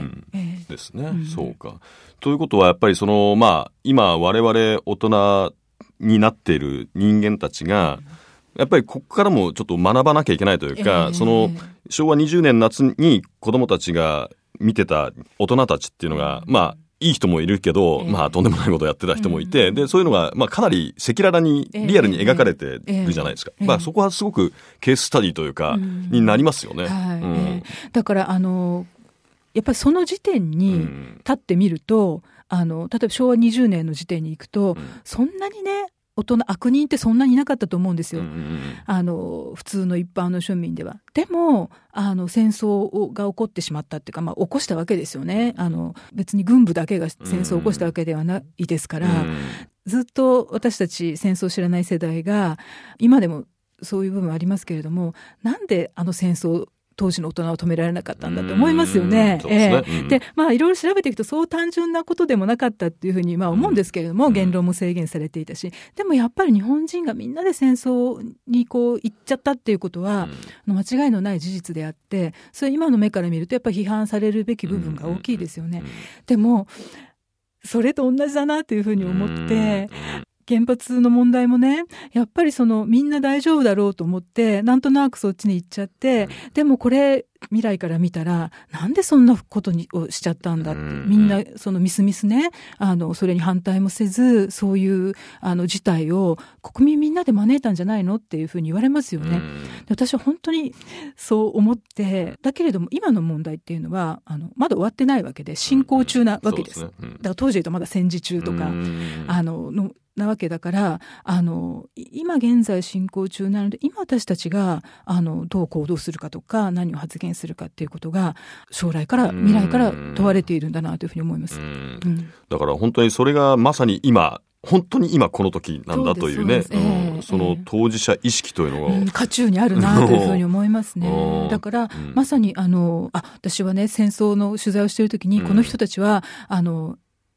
ですね。そうか。ということはやっぱり今我々大人になっている人間たちがやっぱりここからもちょっと学ばなきゃいけないというか、昭和20年夏に子どもたちが見てた大人たちっていうのが、いい人もいるけど、とんでもないことをやってた人もいて、で、そういうのが、かなり赤裸々に、リアルに描かれてるじゃないですか。そこはすごくケーススタディというか、になりますよね。 だから、やっぱりその時点に立ってみると、例えば昭和20年の時点に行くと、そんなにね、悪人ってそんなにいなかったと思うんですよ。普通の一般の庶民では。でも、戦争が起こってしまったっていうか、起こしたわけですよね。別に軍部だけが戦争を起こしたわけではないですから、ずっと私たち戦争を知らない世代が、今でもそういう部分はありますけれども、なんで戦争当時の大人を止められなかったんだと思いますよね。で、いろいろ調べていくとそう単純なことでもなかったっていうふうに思うんですけれども、言論も制限されていたし、でもやっぱり日本人がみんなで戦争に行っちゃったっていうことは、間違いのない事実であって、それ今の目から見るとやっぱり批判されるべき部分が大きいですよね。でも、それと同じだなっていうふうに思って、原発の問題もね、やっぱりみんな大丈夫だろうと思って、なんとなくそっちに行っちゃって、でもこれ、未来から見たら、なんでそんなことをしちゃったんだって、みんな、みすみすね、それに反対もせず、そういう、事態を国民みんなで招いたんじゃないのっていうふうに言われますよね。で、私は本当にそう思って、だけれども、今の問題っていうのは、まだ終わってないわけで、進行中なわけです。だから当時で言うとまだ戦時中とか、なわけだから、今現在進行中なので、今私たちが、どう行動するかとか、何を発言するかっていうことが、未来から問われているんだなというふうに思います。 だから本当にそれがまさに本当に今この時なんだというね、その当事者意識というのが、 渦中にあるなというふうに思いますね。だから、まさに私はね、戦争の取材をしているときに、この人たちは、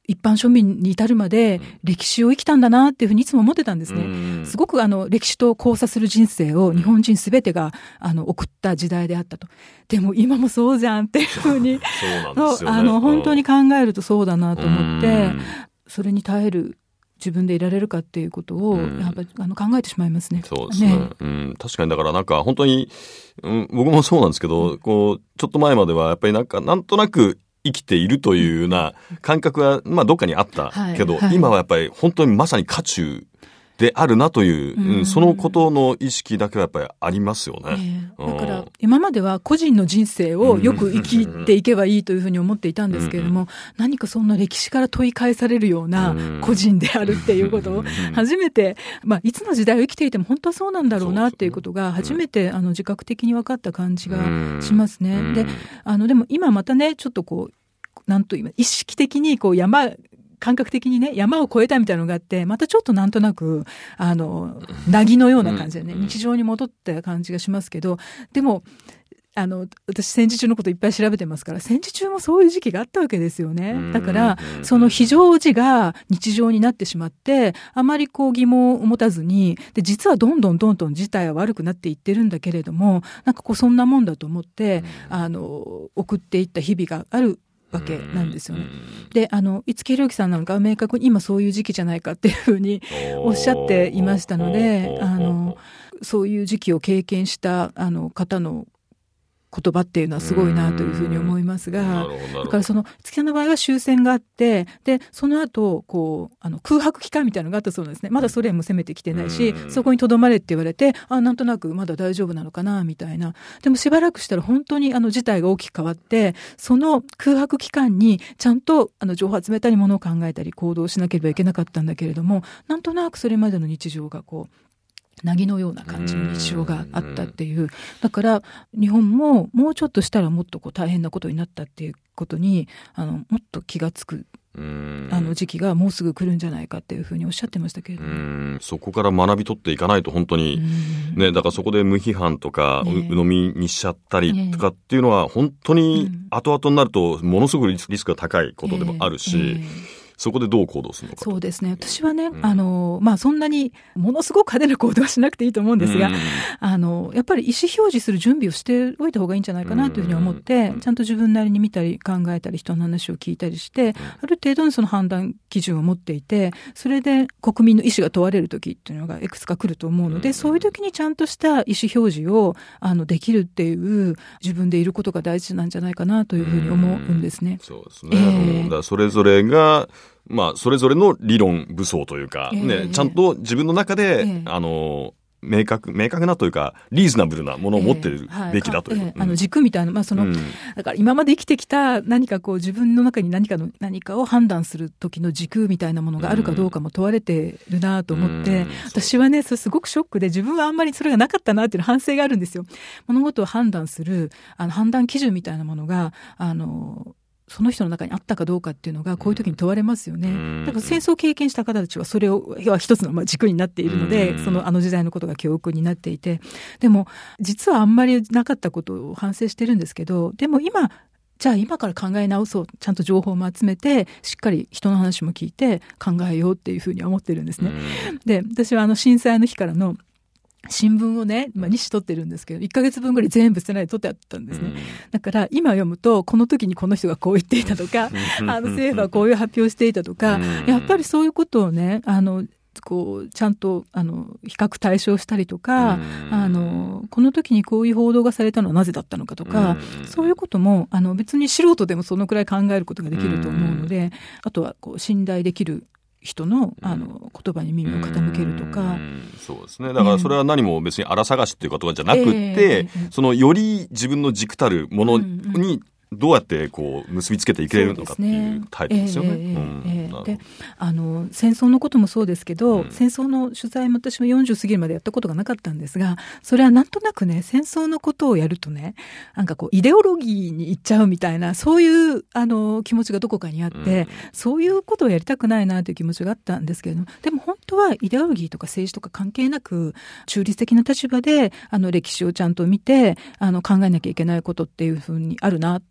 一般庶民に至るまで歴史を生きたんだなっていうふうにいつも思ってたんですね。すごく歴史と交差する人生を日本人すべてが送った時代であったと。でも今もそうじゃんっていうふうにそうなんですよね。 本当に考えるとそうだなと思って、それに耐える自分でいられるかっていうことをやっぱり考えてしまいますね。 そうですね。確かにだからなんか本当に、僕もそうなんですけど、こうちょっと前まではやっぱりなんとなく生きているというような感覚はどっかにあったけど、今はやっぱり本当にまさに渦中であるなという、そのことの意識だけはやっぱりありますよね。 だから今までは個人の人生をよく生きていけばいいというふうに思っていたんですけれども、何かそんな歴史から問い返されるような個人であるっていうことを初めて、いつの時代を生きていても本当はそうなんだろうなっていうことが初めて自覚的に分かった感じがしますね。で、でも今またね、ちょっとなんと今意識的に感覚的にね、山を越えたみたいなのがあって、またちょっとなんとなく、凪のような感じでね、日常に戻った感じがしますけど、でも、私戦時中のこといっぱい調べてますから、戦時中もそういう時期があったわけですよね。だから、その非常時が日常になってしまって、あまり疑問を持たずに、で、実はどんどん事態は悪くなっていってるんだけれども、なんかそんなもんだと思って、送っていった日々があるわけなんですよね。で、五木ひろゆきさんなんかは明確に今そういう時期じゃないかっていうふうにおっしゃっていましたので、そういう時期を経験した方の言葉っていうのはすごいなというふうに思いますが、だからその月さんの場合は終戦があって、でその後空白期間みたいなのがあったそうなんですね。まだソ連も攻めてきてないし、そこにとどまれって言われて、なんとなくまだ大丈夫なのかなみたいな。でもしばらくしたら本当に事態が大きく変わって、その空白期間にちゃんと情報を集めたり、ものを考えたり行動しなければいけなかったんだけれども、なんとなくそれまでの日常が凪のような感じの日常があったっていう。だから日本ももうちょっとしたらもっと大変なことになったっていうことにもっと気がつく時期がもうすぐ来るんじゃないかっていうふうにおっしゃってましたけれども、 そこから学び取っていかないと本当にね、だからそこで無批判とか鵜呑みにしちゃったりとかっていうのは本当に後々になるとものすごくリスクが高いことでもあるし、そこでどう行動するのか。 そうですね。私はね、そんなにものすごく派手な行動はしなくていいと思うんですが、やっぱり意思表示する準備をしておいた方がいいんじゃないかなというふうに思って、ちゃんと自分なりに見たり考えたり人の話を聞いたりして、ある程度のその判断基準を持っていて、それで国民の意思が問われる時っていうのがいくつか来ると思うので、そういう時にちゃんとした意思表示をできるっていう自分でいることが大事なんじゃないかなというふうに思うんですね。 そうですね。だからそれぞれがそれぞれの理論武装というか、ちゃんと自分の中で、明確なというか、リーズナブルなものを持っているべきだという。 軸みたいな、だから今まで生きてきた何か自分の中に何かを判断する時の軸みたいなものがあるかどうかも問われてるなと思って、私はね、それすごくショックで、自分はあんまりそれがなかったなっていう反省があるんですよ。物事を判断する、判断基準みたいなものが、その人の中にあったかどうかっていうのがこういう時に問われますよね。だから戦争を経験した方たちはそれは一つの軸になっているので、その時代のことが教訓になっていて、でも実はあんまりなかったことを反省してるんですけど、でも今から考え直そう、ちゃんと情報も集めてしっかり人の話も聞いて考えようっていうふうに思ってるんですね。で、私は震災の日からの新聞をね、2紙取ってるんですけど、1ヶ月分ぐらい全部捨てないで取ってあったんですね。だから今読むと、この時にこの人がこう言っていたとか、政府はこういう発表していたとか、やっぱりそういうことをね、ちゃんと比較対象したりとか、この時にこういう報道がされたのはなぜだったのかとか、そういうことも別に素人でもそのくらい考えることができると思うので、あとは信頼できる人の言葉に耳を傾けるとか、 そうですね。だからそれは何も別に荒探しっていうことじゃなくて、そのより自分の軸たるものにどうやって結びつけていけるのかっていうタイプですよね。 で、戦争のこともそうですけど、戦争の取材も私も40過ぎるまでやったことがなかったんですが、それはなんとなくね、戦争のことをやるとね、なんかイデオロギーに行っちゃうみたいな、そういう気持ちがどこかにあって、そういうことをやりたくないなという気持ちがあったんですけれども、でも本当はイデオロギーとか政治とか関係なく、中立的な立場で歴史をちゃんと見て考えなきゃいけないことっていうふうにあるなって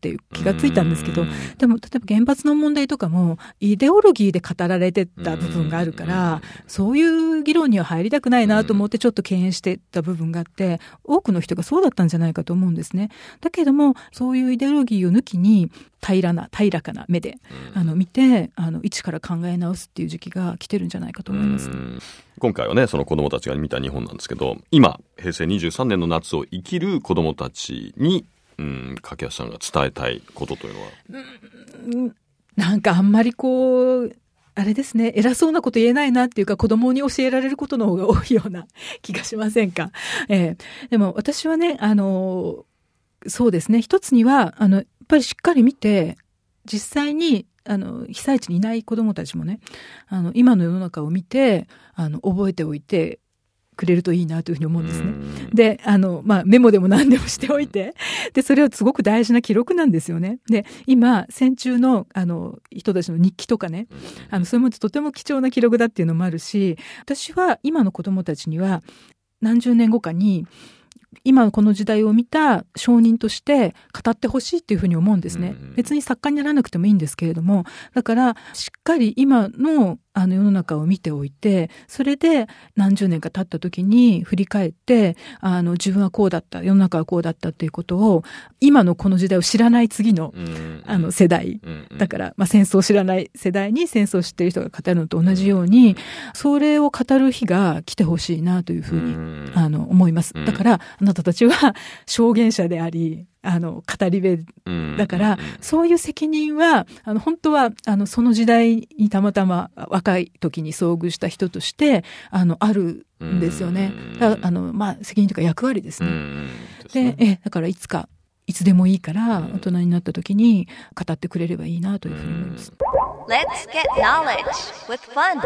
っていう気がついたんですけど、でも例えば原発の問題とかもイデオロギーで語られてた部分があるから、そういう議論には入りたくないなと思ってちょっと敬遠してた部分があって、多くの人がそうだったんじゃないかと思うんですね。だけどもそういうイデオロギーを抜きに平らかな目で見て一から考え直すっていう時期が来てるんじゃないかと思います。 今回はね、その子どもたちが見た日本なんですけど、今平成23年の夏を生きる子どもたちに架橋さんが伝えたいことというのは、 なんかあんまりこうあれですね、偉そうなこと言えないなっていうか、子供に教えられることの方が多いような気がしませんか。でも私はね、そうですね、一つにはやっぱりしっかり見て、実際に被災地にいない子どもたちもね、今の世の中を見て覚えておいてくれるといいなというふうに思うんですね。でメモでも何でもしておいて、でそれはすごく大事な記録なんですよね。で今戦中の人たちの日記とかね、そういうものってとても貴重な記録だっていうのもあるし、私は今の子どもたちには何十年後かに今この時代を見た証人として語ってほしいっていうふうに思うんですね。別に作家にならなくてもいいんですけれども、だからしっかり今の世の中を見ておいて、それで何十年か経った時に振り返って自分はこうだった、世の中はこうだったっていうことを今のこの時代を知らない次の世代だから、戦争を知らない世代に戦争を知っている人が語るのと同じように、それを語る日が来てほしいなというふうに思います。だからあなたたちは証言者であり語り部だから、そういう責任は本当はその時代にたまたま若い時に遭遇した人としてあるんですよね。責任というか役割ですね。でだからいつでもいいから大人になった時に語ってくれればいいなというふうに思います。 Let's get knowledge with fun.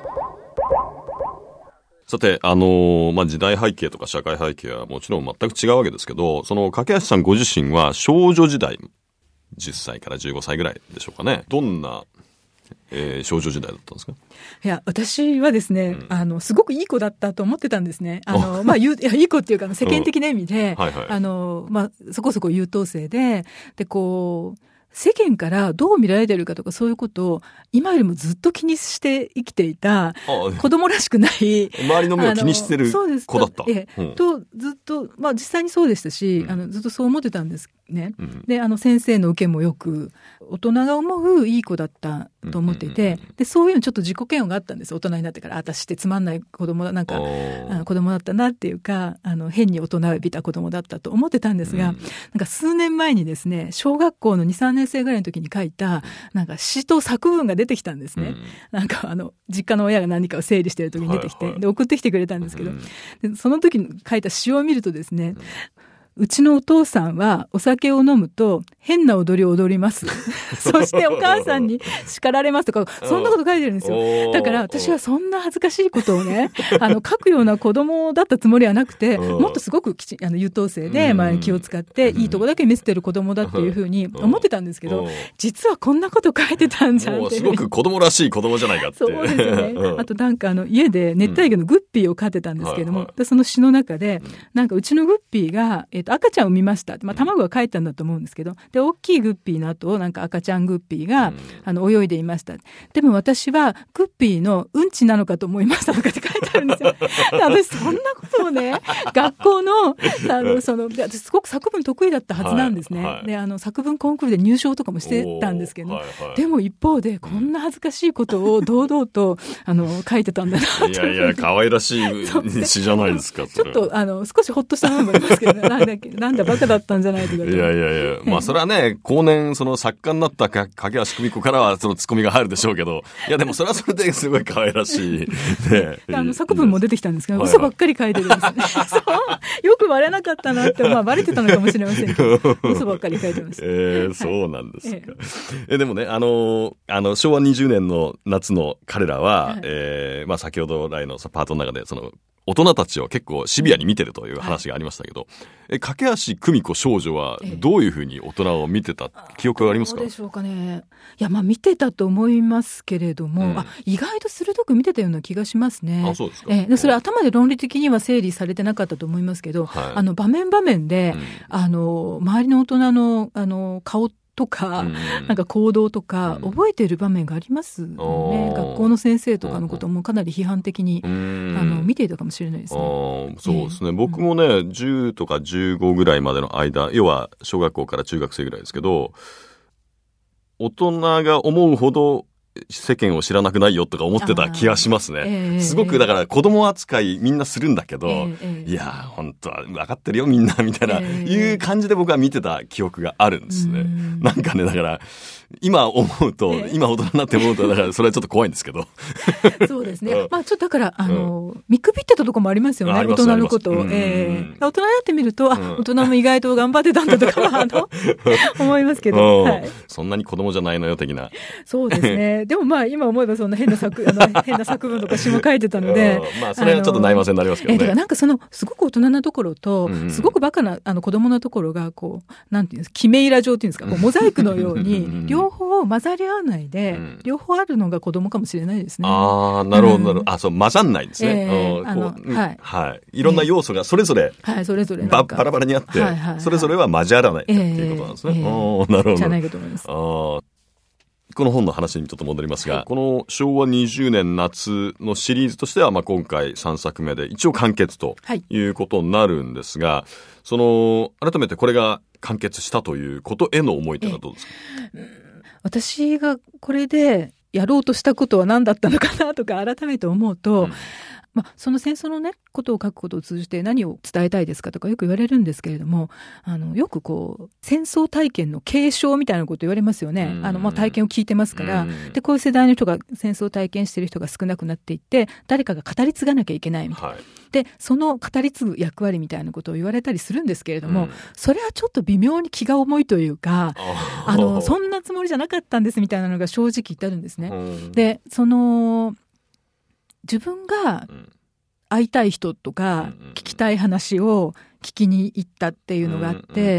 さて、時代背景とか社会背景はもちろん全く違うわけですけど、その架橋さんご自身は少女時代、10歳から15歳ぐらいでしょうかね。どんな、少女時代だったんですか？ いや、私はですね、すごくいい子だったと思ってたんですね。いい子っていうか、世間的な意味で、そこそこ優等生で、世間からどう見られてるかとかそういうことを今よりもずっと気にして生きていた子供らしくない周りの目を気にしてる子だった。 とずっと、実際にそうでしたし、ずっとそう思ってたんですね。で先生の受けもよく大人が思ういい子だったと思っていて、でそういうのちょっと自己嫌悪があったんです。大人になってから私ってつまんない子供だ子供だったなっていうか変に大人びた子供だったと思ってたんですが、数年前にですね、小学校の 2,3 年生ぐらいの時に書いた詩と作文が出てきたんですね。実家の親が何かを整理している時に出てきて、で送ってきてくれたんですけど、でその時に書いた詩を見るとですね、うちのお父さんはお酒を飲むと変な踊りを踊ります。そしてお母さんに叱られますとか、そんなこと書いてるんですよ。だから私はそんな恥ずかしいことをね、書くような子供だったつもりはなくて、もっとすごく優等生で、気を使っていいとこだけ見せてる子供だっていうふうに思ってたんですけど、実はこんなこと書いてたんじゃんって。 すごく子供らしい子供じゃないかって。 そうですね。あと家で熱帯魚のグッピーを飼ってたんですけども、その詩の中で、うちのグッピーが、赤ちゃんを産みました。卵が帰ったんだと思うんですけど、で、大きいグッピーの後を赤ちゃんグッピーが、泳いでいました。でも私はグッピーのうんちなのかと思いましたとかって書いてあるんですよ。で私そんなことをね、学校の、私すごく作文得意だったはずなんですね。で、作文コンクールで入賞とかもしてたんですけど、でも一方でこんな恥ずかしいことを堂々と、書いてたんだなと。 いやいや、可愛らしい詩じゃないですか。 ちょっと、少しほっとした部分もありますけどね。なんだバカだったんじゃないとか。 いや、それはね、後年その作家になった架橋久美子からはそのツッコミが入るでしょうけど、いやでもそれはそれですごい可愛らしい。 作文も出てきたんですけど、嘘ばっかり書いてるんですね。そうよくバレなかったなって、バレてたのかもしれませんけど、嘘ばっかり書いてました。 そうなんですか。でもね、昭和20年の夏の彼らは、先ほど来のパートの中でその大人たちを結構シビアに見てるという話がありましたけど、駆橋久美子少女はどういうふうに大人を見てた記憶がありますか？ どうでしょうかね。いや、見てたと思いますけれども、意外と鋭く見てたような気がしますね。 あ、そうですか。 それ頭で論理的には整理されてなかったと思いますけど、場面場面で、周りの大人の顔とか、なんか行動とか覚えている場面がありますよね。学校の先生とかのこともかなり批判的に見ていたかもしれないですね。 そうですね。僕もね、10とか15ぐらいまでの間、要は小学校から中学生ぐらいですけど、大人が思うほど世間を知らなくないよとか思ってた気がしますね。すごくだから子供扱いみんなするんだけど、いや本当は分かってるよみんなみたいな、いう感じで僕は見てた記憶があるんですね。なんかね、だから今思うと、今大人になって思うと、だからそれはちょっと怖いんですけど。 そうですね。ちょっとだから見くびってたとこもありますよね。大人のことを。大人になってみると、大人も意外と頑張ってたんだとか思いますけど、 そんなに子供じゃないのよ的な。 そうですね。でも今思えばそんな変な作文とか詩も書いてたので、 それはちょっとないませんになりますけどね。 だからなんかすごく大人なところと、すごくバカな子供のところがなんていうんですか、キメイラ状っていうんですか、モザイクのように両方混ざり合わないで、両方あるのが子供かもしれないですね。 なるほどなるほど。そう、混ざんないんですね。いろんな要素がそれぞれバラバラにあって、それぞれは交わらないっていうことなんですね。なるほど。 じゃないかと思います。 この本の話にちょっと戻りますが、この昭和20年夏のシリーズとしては、今回3作目で一応完結ということになるんですが、改めてこれが完結したということへの思いというのはどうですか？ 私がこれでやろうとしたことは何だったのかなとか改めて思うと、その戦争のね、ことを書くことを通じて何を伝えたいですかとかよく言われるんですけれども、よく戦争体験の継承みたいなこと言われますよね。体験を聞いてますから。で、こういう世代の人が戦争を体験している人が少なくなっていって、誰かが語り継がなきゃいけないみたいな。で、その語り継ぐ役割みたいなことを言われたりするんですけれども、それはちょっと微妙に気が重いというか、そんなつもりじゃなかったんですみたいなのが正直言ってあるんですね。で、自分が会いたい人とか聞きたい話を聞きに行ったっていうのがあって、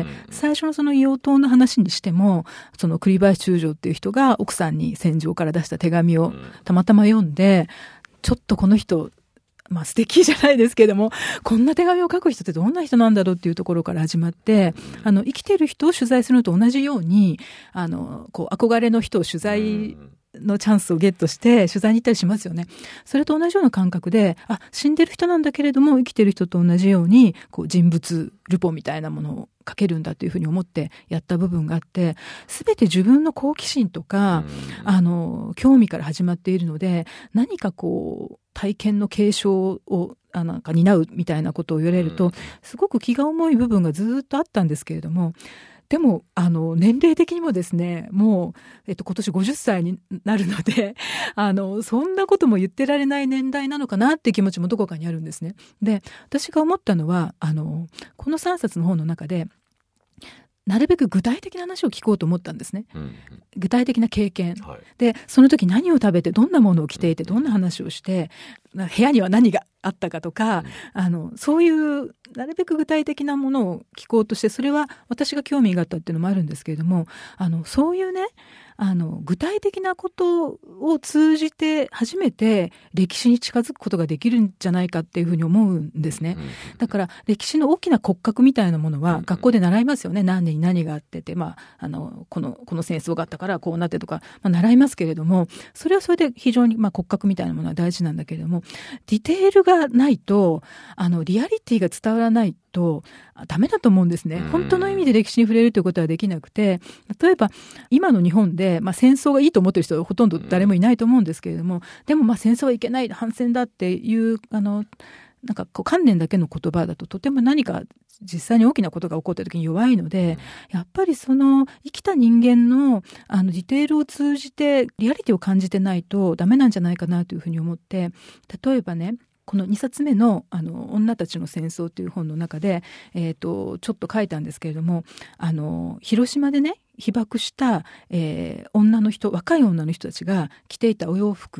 最初のその硫黄島の話にしても、その栗林中将っていう人が奥さんに戦場から出した手紙をたまたま読んで、ちょっとこの人、素敵じゃないですけども、こんな手紙を書く人ってどんな人なんだろうっていうところから始まって、生きてる人を取材するのと同じように、憧れの人を取材のチャンスをゲットして取材に行ったりしますよね。それと同じような感覚で、死んでる人なんだけれども生きてる人と同じように人物ルポみたいなものを書けるんだというふうに思ってやった部分があって、すべて自分の好奇心とか興味から始まっているので、何か体験の継承を担うみたいなことを言われると、すごく気が重い部分がずっとあったんですけれども、でも年齢的にもですね、もう、今年50歳になるのでそんなことも言ってられない年代なのかなって気持ちもどこかにあるんですね。で、私が思ったのはこの3冊の本の中でなるべく具体的な話を聞こうと思ったんですね。具体的な経験、でその時何を食べてどんなものを着ていてどんな話をして部屋には何があったかとか、そういうなるべく具体的なものを聞こうとして、それは私が興味があったっていうのもあるんですけれども、そういうね、具体的なことを通じて初めて歴史に近づくことができるんじゃないかっていうふうに思うんですね。だから歴史の大きな骨格みたいなものは学校で習いますよね。何年に何があってて、この戦争があったからこうなってとか、習いますけれども、それはそれで非常に骨格みたいなものは大事なんだけれども、ディテールがないとリアリティが伝わらないとダメだと思うんですね。本当の意味で歴史に触れるということはできなくて、例えば今の日本で、戦争がいいと思っている人はほとんど誰もいないと思うんですけれども、でも戦争はいけない、反戦だっていう観念だけの言葉だととても何か実際に大きなことが起こった時に弱いので、やっぱりその生きた人間のディテールを通じてリアリティを感じてないとダメなんじゃないかなというふうに思って、例えばね、この2冊目の女たちの戦争という本の中で、ちょっと書いたんですけれども、広島でね被爆した、若い女の人たちが着ていたお洋服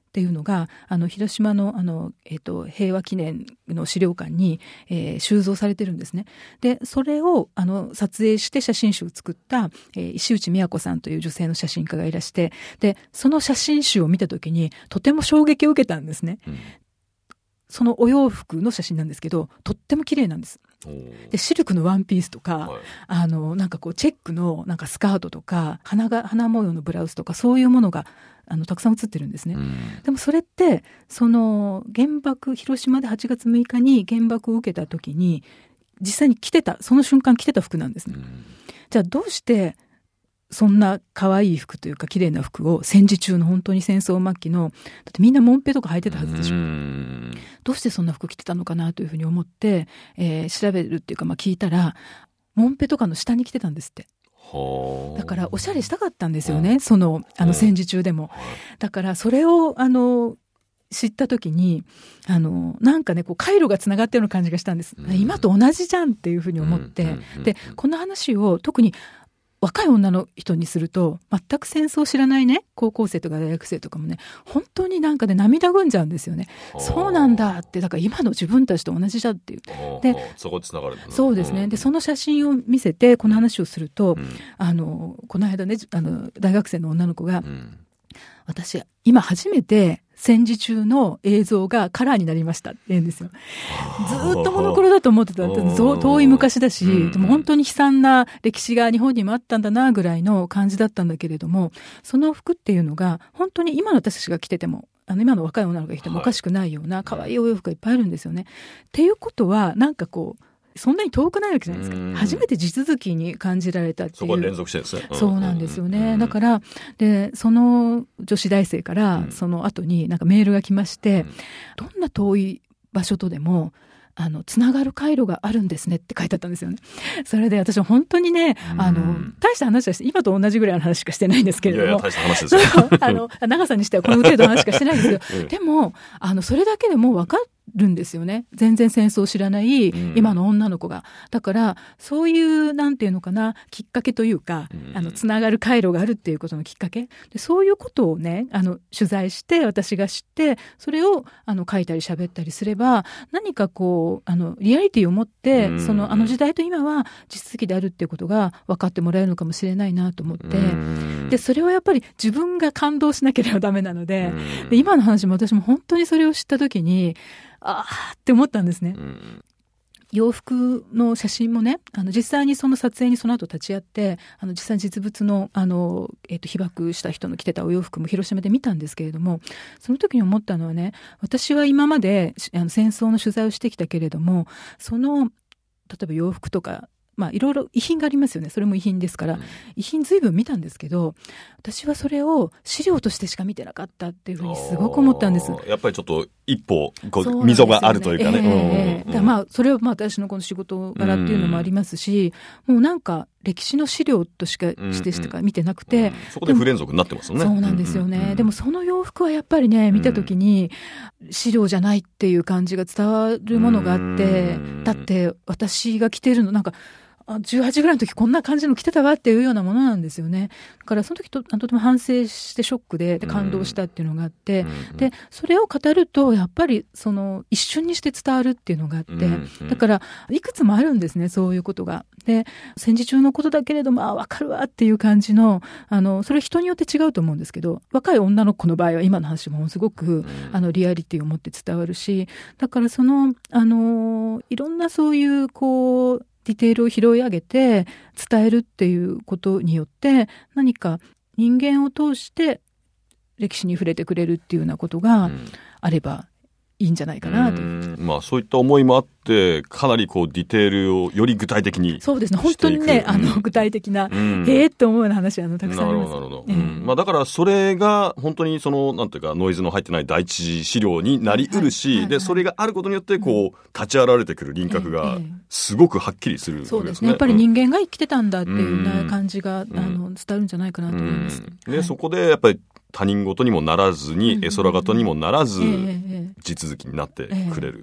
っていうのが広島の平和記念の資料館に、収蔵されてるんですね。でそれを撮影して写真集を作った、石内美也子さんという女性の写真家がいらして、でその写真集を見た時にとても衝撃を受けたんですね。そのお洋服の写真なんですけど、とっても綺麗なんです。でシルクのワンピースとか、なんかこうチェックのなんかスカートとか花模様のブラウスとか、そういうものがたくさん写ってるんですね。でもそれってその原爆、広島で8月6日に原爆を受けた時に実際に着てた、その瞬間着てた服なんですね。じゃあどうしてそんな可愛い服というか綺麗な服を戦時中の本当に戦争末期の、だってみんなモンペとか履いてたはずでしょ。どうしてそんな服着てたのかなというふうに思って、調べるっていうか、聞いたらモンペとかの下に着てたんですって。だからおしゃれしたかったんですよね、その戦時中でも。だからそれを知った時になんかねこう回路がつながってるような感じがしたんです。今と同じじゃんっていうふうに思って、でこの話を特に若い女の人にすると、全く戦争を知らないね、高校生とか大学生とかもね、本当になんかで涙ぐんじゃうんですよね。そうなんだって、だから今の自分たちと同じだっていう。で、 そこつながるんだね。 そうですね。で、その写真を見せて、この話をすると、この間ね、大学生の女の子が、私、今初めて戦時中の映像がカラーになりましたって言うんですよ。ずーっとモノクロだと思ってた。遠い昔だし、でも本当に悲惨な歴史が日本にもあったんだなぐらいの感じだったんだけれども、その服っていうのが本当に今の私たちが着てても、今の若い女の子が着てもおかしくないような可愛いお洋服がいっぱいあるんですよね。っていうことは、なんかこう、そんなに遠くないわけじゃないですか。初めて地続きに感じられたっていう。 そこは連続してるんですね。 そうなんですよね。だから、で、その女子大生から、その後になんかメールが来まして、どんな遠い場所とでも、つながる回路があるんですねって書いてあったんですよね。それで私は本当にね、大した話はして、今と同じぐらいの話しかしてないんですけれども。 いやいや、大した話ですよ。 長さにしてはこの程度の話しかしてないんですけど、でも、それだけでも分かるんですよね。全然戦争を知らない今の女の子が。だから、そういう、なんていうのかな、きっかけというか、つながる回路があるっていうことのきっかけ。でそういうことをね、取材して、私が知って、それを、書いたり喋ったりすれば、何かこう、リアリティを持って、その、時代と今は地続きであるっていうことが分かってもらえるのかもしれないなと思って、で、それはやっぱり自分が感動しなければダメなので、で今の話も私も本当にそれを知ったときに、あーって思ったんですね。洋服の写真もね、実際にその撮影にその後立ち会って、実際に実物の、被爆した人の着てたお洋服も広島で見たんですけれども、その時に思ったのはね、私は今まで戦争の取材をしてきたけれども、その、例えば洋服とか、いろいろ遺品がありますよね。それも遺品ですから、遺品随分見たんですけど、私はそれを資料としてしか見てなかったっていうふうにすごく思ったんです。 やっぱりちょっと一歩溝があるというかね。 それは私のこの仕事柄っていうのもありますし、もうなんか歴史の資料としか見てなくて、 そこで不連続になってますよね。 そうなんですよね。でもその洋服はやっぱりね、見たときに資料じゃないっていう感じが伝わるものがあって、だって私が着てるのなんか18ぐらいの時こんな感じの着てたわっていうようなものなんですよね。だからその時とても反省してショックで感動したっていうのがあって、でそれを語るとやっぱりその一瞬にして伝わるっていうのがあって、だからいくつもあるんですね、そういうことが。で戦時中のことだけれども分かるわっていう感じのそれ人によって違うと思うんですけど、若い女の子の場合は今の話もすごくリアリティを持って伝わるし、だからそのいろんなそういうこうディテールを拾い上げて伝えるっていうことによって何か人間を通して歴史に触れてくれるっていうようなことがあればいいんじゃないかなと。 そういった思いもあってかなりこうディテールをより具体的にそうですね、本当にね具体的なって思うような話たくさんあります。 なるほど、だからそれが本当にそのなんていうかノイズの入ってない第一資料になりうるし、でそれがあることによってこう立ち現れてくる輪郭がすごくはっきりするわけですね。 そうですね、やっぱり人間が生きてたんだっていうような感じが伝わるんじゃないかなと思います。 でそこでやっぱり他人事にもならずに絵空事にもならず地続きになってくれる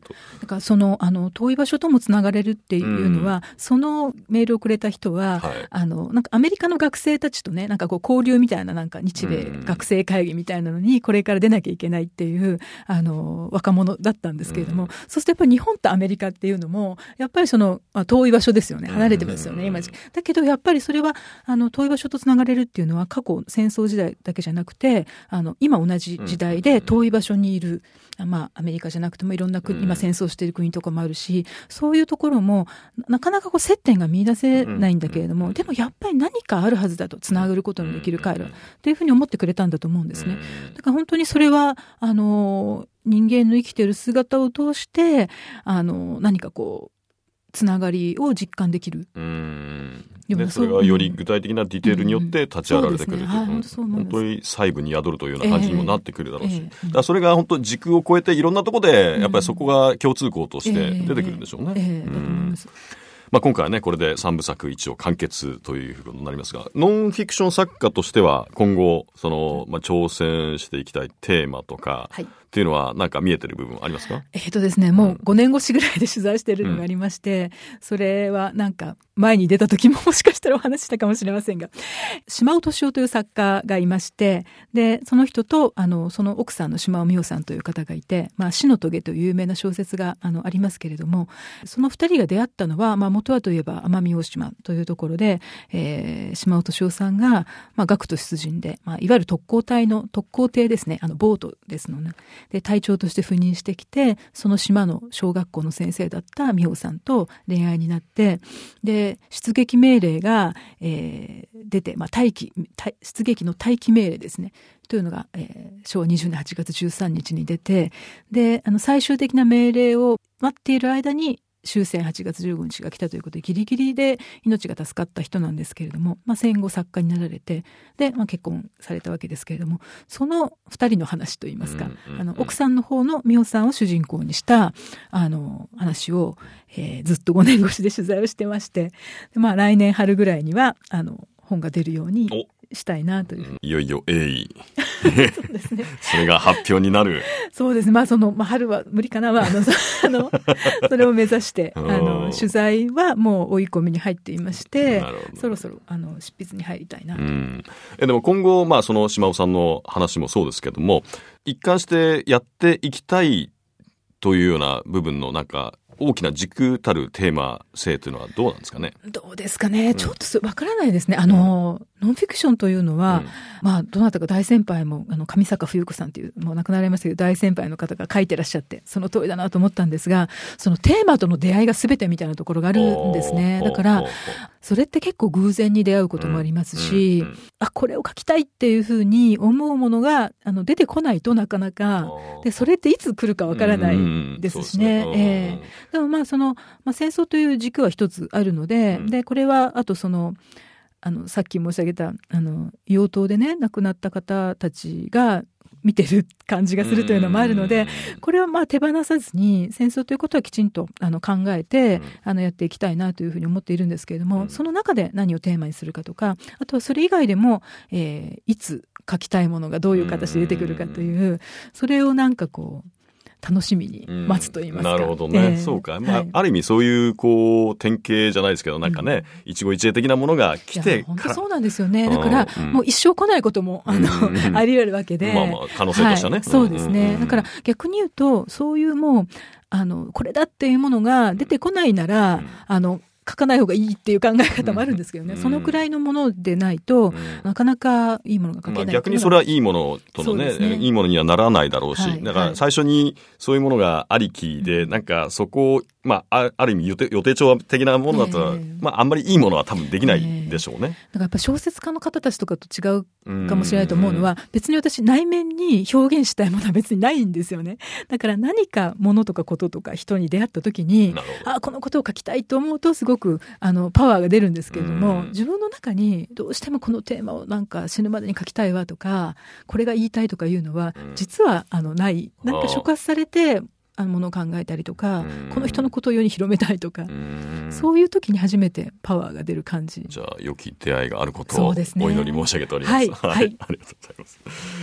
と。 だから遠い場所ともつながれるっていうのは、そのメールをくれた人は、なんかアメリカの学生たちとね、なんかこう交流みたいな、なんか日米学生会議みたいなのにこれから出なきゃいけないっていう若者だったんですけれども、そうするとやっぱり日本とアメリカっていうのもやっぱり遠い場所ですよね。離れてますよね、今。だけどやっぱりそれは遠い場所とつながれるっていうのは過去戦争時代だけじゃなくて今同じ時代で遠い場所にいる、アメリカじゃなくてもいろんな国、今戦争している国とかもあるし、そういうところもなかなか接点が見出せないんだけれども、でもやっぱり何かあるはずだと、つながることのできる回路っていうふうに思ってくれたんだと思うんですね。だから本当にそれは人間の生きている姿を通して何かつながりを実感できる。 でそれがより具体的なディテールによって立ち上がれてくるという、本当に細部に宿るというような感じにもなってくるだろうし、だからそれが本当に時空を超えていろんなところでやっぱりそこが共通項として出てくるんでしょうね。今回はねこれで3部作一応完結ということになりますが、ノンフィクション作家としては今後挑戦していきたいテーマとか、っていうのはなんか見えてる部分ありますか？ ですね、もう5年越しぐらいで取材しているのがありまして、それはなんか前に出た時ももしかしたらお話したかもしれませんが、島尾敏夫という作家がいまして、でその人とその奥さんの島尾美穂さんという方がいて、死の棘という有名な小説がありますけれども、その2人が出会ったのは、元はといえば奄美大島というところで、島尾敏夫さんが、学徒出陣で、いわゆる特攻艇ですね、ボートですのね。で隊長として赴任してきて、その島の小学校の先生だった美穂さんと恋愛になって、で出撃命令が、出て、出撃の待機命令ですねというのが、昭和20年8月13日に出て、で最終的な命令を待っている間に終戦8月15日が来たということで、ギリギリで命が助かった人なんですけれども、戦後作家になられて、で、結婚されたわけですけれども、その2人の話といいますか、奥さんの方の美穂さんを主人公にした話を、ずっと5年越しで取材をしてまして、で来年春ぐらいには本が出るようにしたいなという。 いよいよ鋭意そうですね。 それが発表になる。そうです。 春は無理かな。それを目指して、取材はもう追い込みに入っていまして、そろそろ執筆に入りたいなと。 でも今後、その島尾さんの話もそうですけども、一貫してやっていきたいというような部分のなんか、大きな軸たるテーマ性というのはどうなんですかね。 どうですかね。ちょっとわからないですね。ノンフィクションというのは、どなたか大先輩も、上坂冬子さんという、もう亡くなられましたけど、大先輩の方が書いてらっしゃって、その通りだなと思ったんですが、そのテーマとの出会いが全てみたいなところがあるんですね。だから、それって結構偶然に出会うこともありますし、これを書きたいっていうふうに思うものが、出てこないとなかなか、で、それっていつ来るかわからないですしね。でも戦争という軸は一つあるので、で、これは、あとさっき申し上げた、硫黄島でね、亡くなった方たちが見てる感じがするというのもあるので、これは手放さずに、戦争ということはきちんと考えて、やっていきたいなというふうに思っているんですけれども、その中で何をテーマにするかとか、あとはそれ以外でも、いつ書きたいものがどういう形で出てくるかという、それをなんか楽しみに待つと言いますか。 なるほどね。そうか。ある意味そういう典型じゃないですけど、なんかね、一期一会的なものが来てから。 本当そうなんですよね。だから、もう一生来ないことも、あり得るわけで。 可能性としてはね。 そうですね。だから逆に言うと、そういうもう、これだっていうものが出てこないなら、書かない方がいいっていう考え方もあるんですけどね、そのくらいのものでないと、なかなかいいものが書けない。 逆にそれはいいものとのね、いいものにはならないだろうし、だから最初にそういうものがありきで、なんかそこを、ある意味予定調和的なものだったら、あんまりいいものは多分できないでしょうね。 だからやっぱ小説家の方たちとかと違うかもしれないと思うのは、別に私内面に表現したいものは別にないんですよね。だから何かものとかこととか人に出会った時に、このことを書きたいと思うとすごくパワーが出るんですけれども、自分の中にどうしてもこのテーマをなんか死ぬまでに書きたいわとか、これが言いたいとかいうのは実はない。なんか触発されてものを考えたりとか、この人のことを世に広めたいとか、そういう時に初めてパワーが出る感じ。 じゃあ良き出会いがあることをお祈り申し上げております。 はい、 ありがとうございます。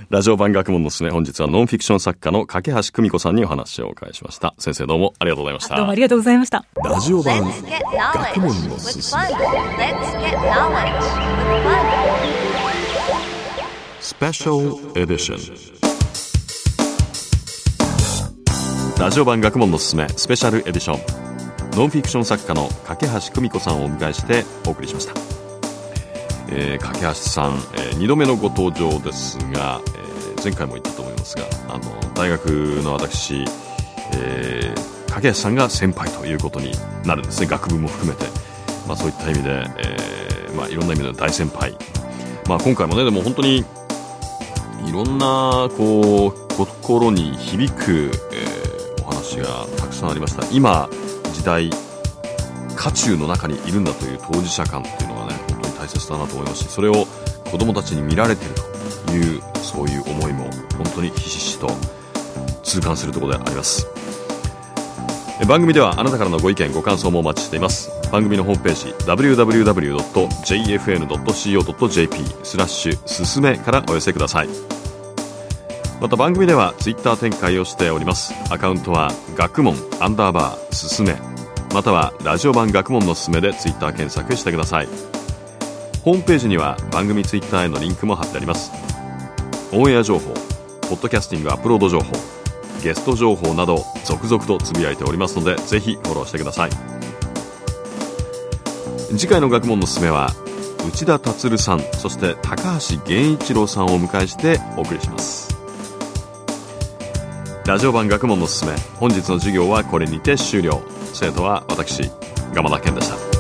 ラジオ版学問のすすめ、本日はノンフィクション作家の架橋久美子さんにお話をお伺いしました。先生どうもありがとうございました。 どうもありがとうございました。 ラジオ版学問のすすめ、スペシャルエディション。ラジオ版学問のすすめスペシャルエディション、ノンフィクション作家の架橋久美子さんをお迎えしてお送りしました。架橋さん、2度目のご登場ですが、前回も言ったと思いますが、大学の私、架橋さんが先輩ということになるんですね。学部も含めて、そういった意味で、いろんな意味での大先輩、今回もね、でも本当にいろんな心に響く、お話がたくさんありました。今時代渦中の中にいるんだという当事者感っていうのがね、本当に大切だなと思いますし、それを子どもたちに見られているという、そういう思いも本当にひしひしと痛感するところであります。番組ではあなたからのご意見ご感想もお待ちしています。番組のホームページ www.jfn.co.jp/ すすめからお寄せください。また番組ではツイッター展開をしております。アカウントは学問_すすめ、またはラジオ版学問のすすめでツイッター検索してください。ホームページには番組ツイッターへのリンクも貼ってあります。オンエア情報、ポッドキャスティングアップロード情報、ゲスト情報など続々とつぶやいておりますので、ぜひフォローしてください。次回の学問のすすめは内田達さん、そして高橋源一郎さんをお迎えしてお送りします。ラジオ版学問のすすめ、本日の授業はこれにて終了。生徒は私、鎌田健でした。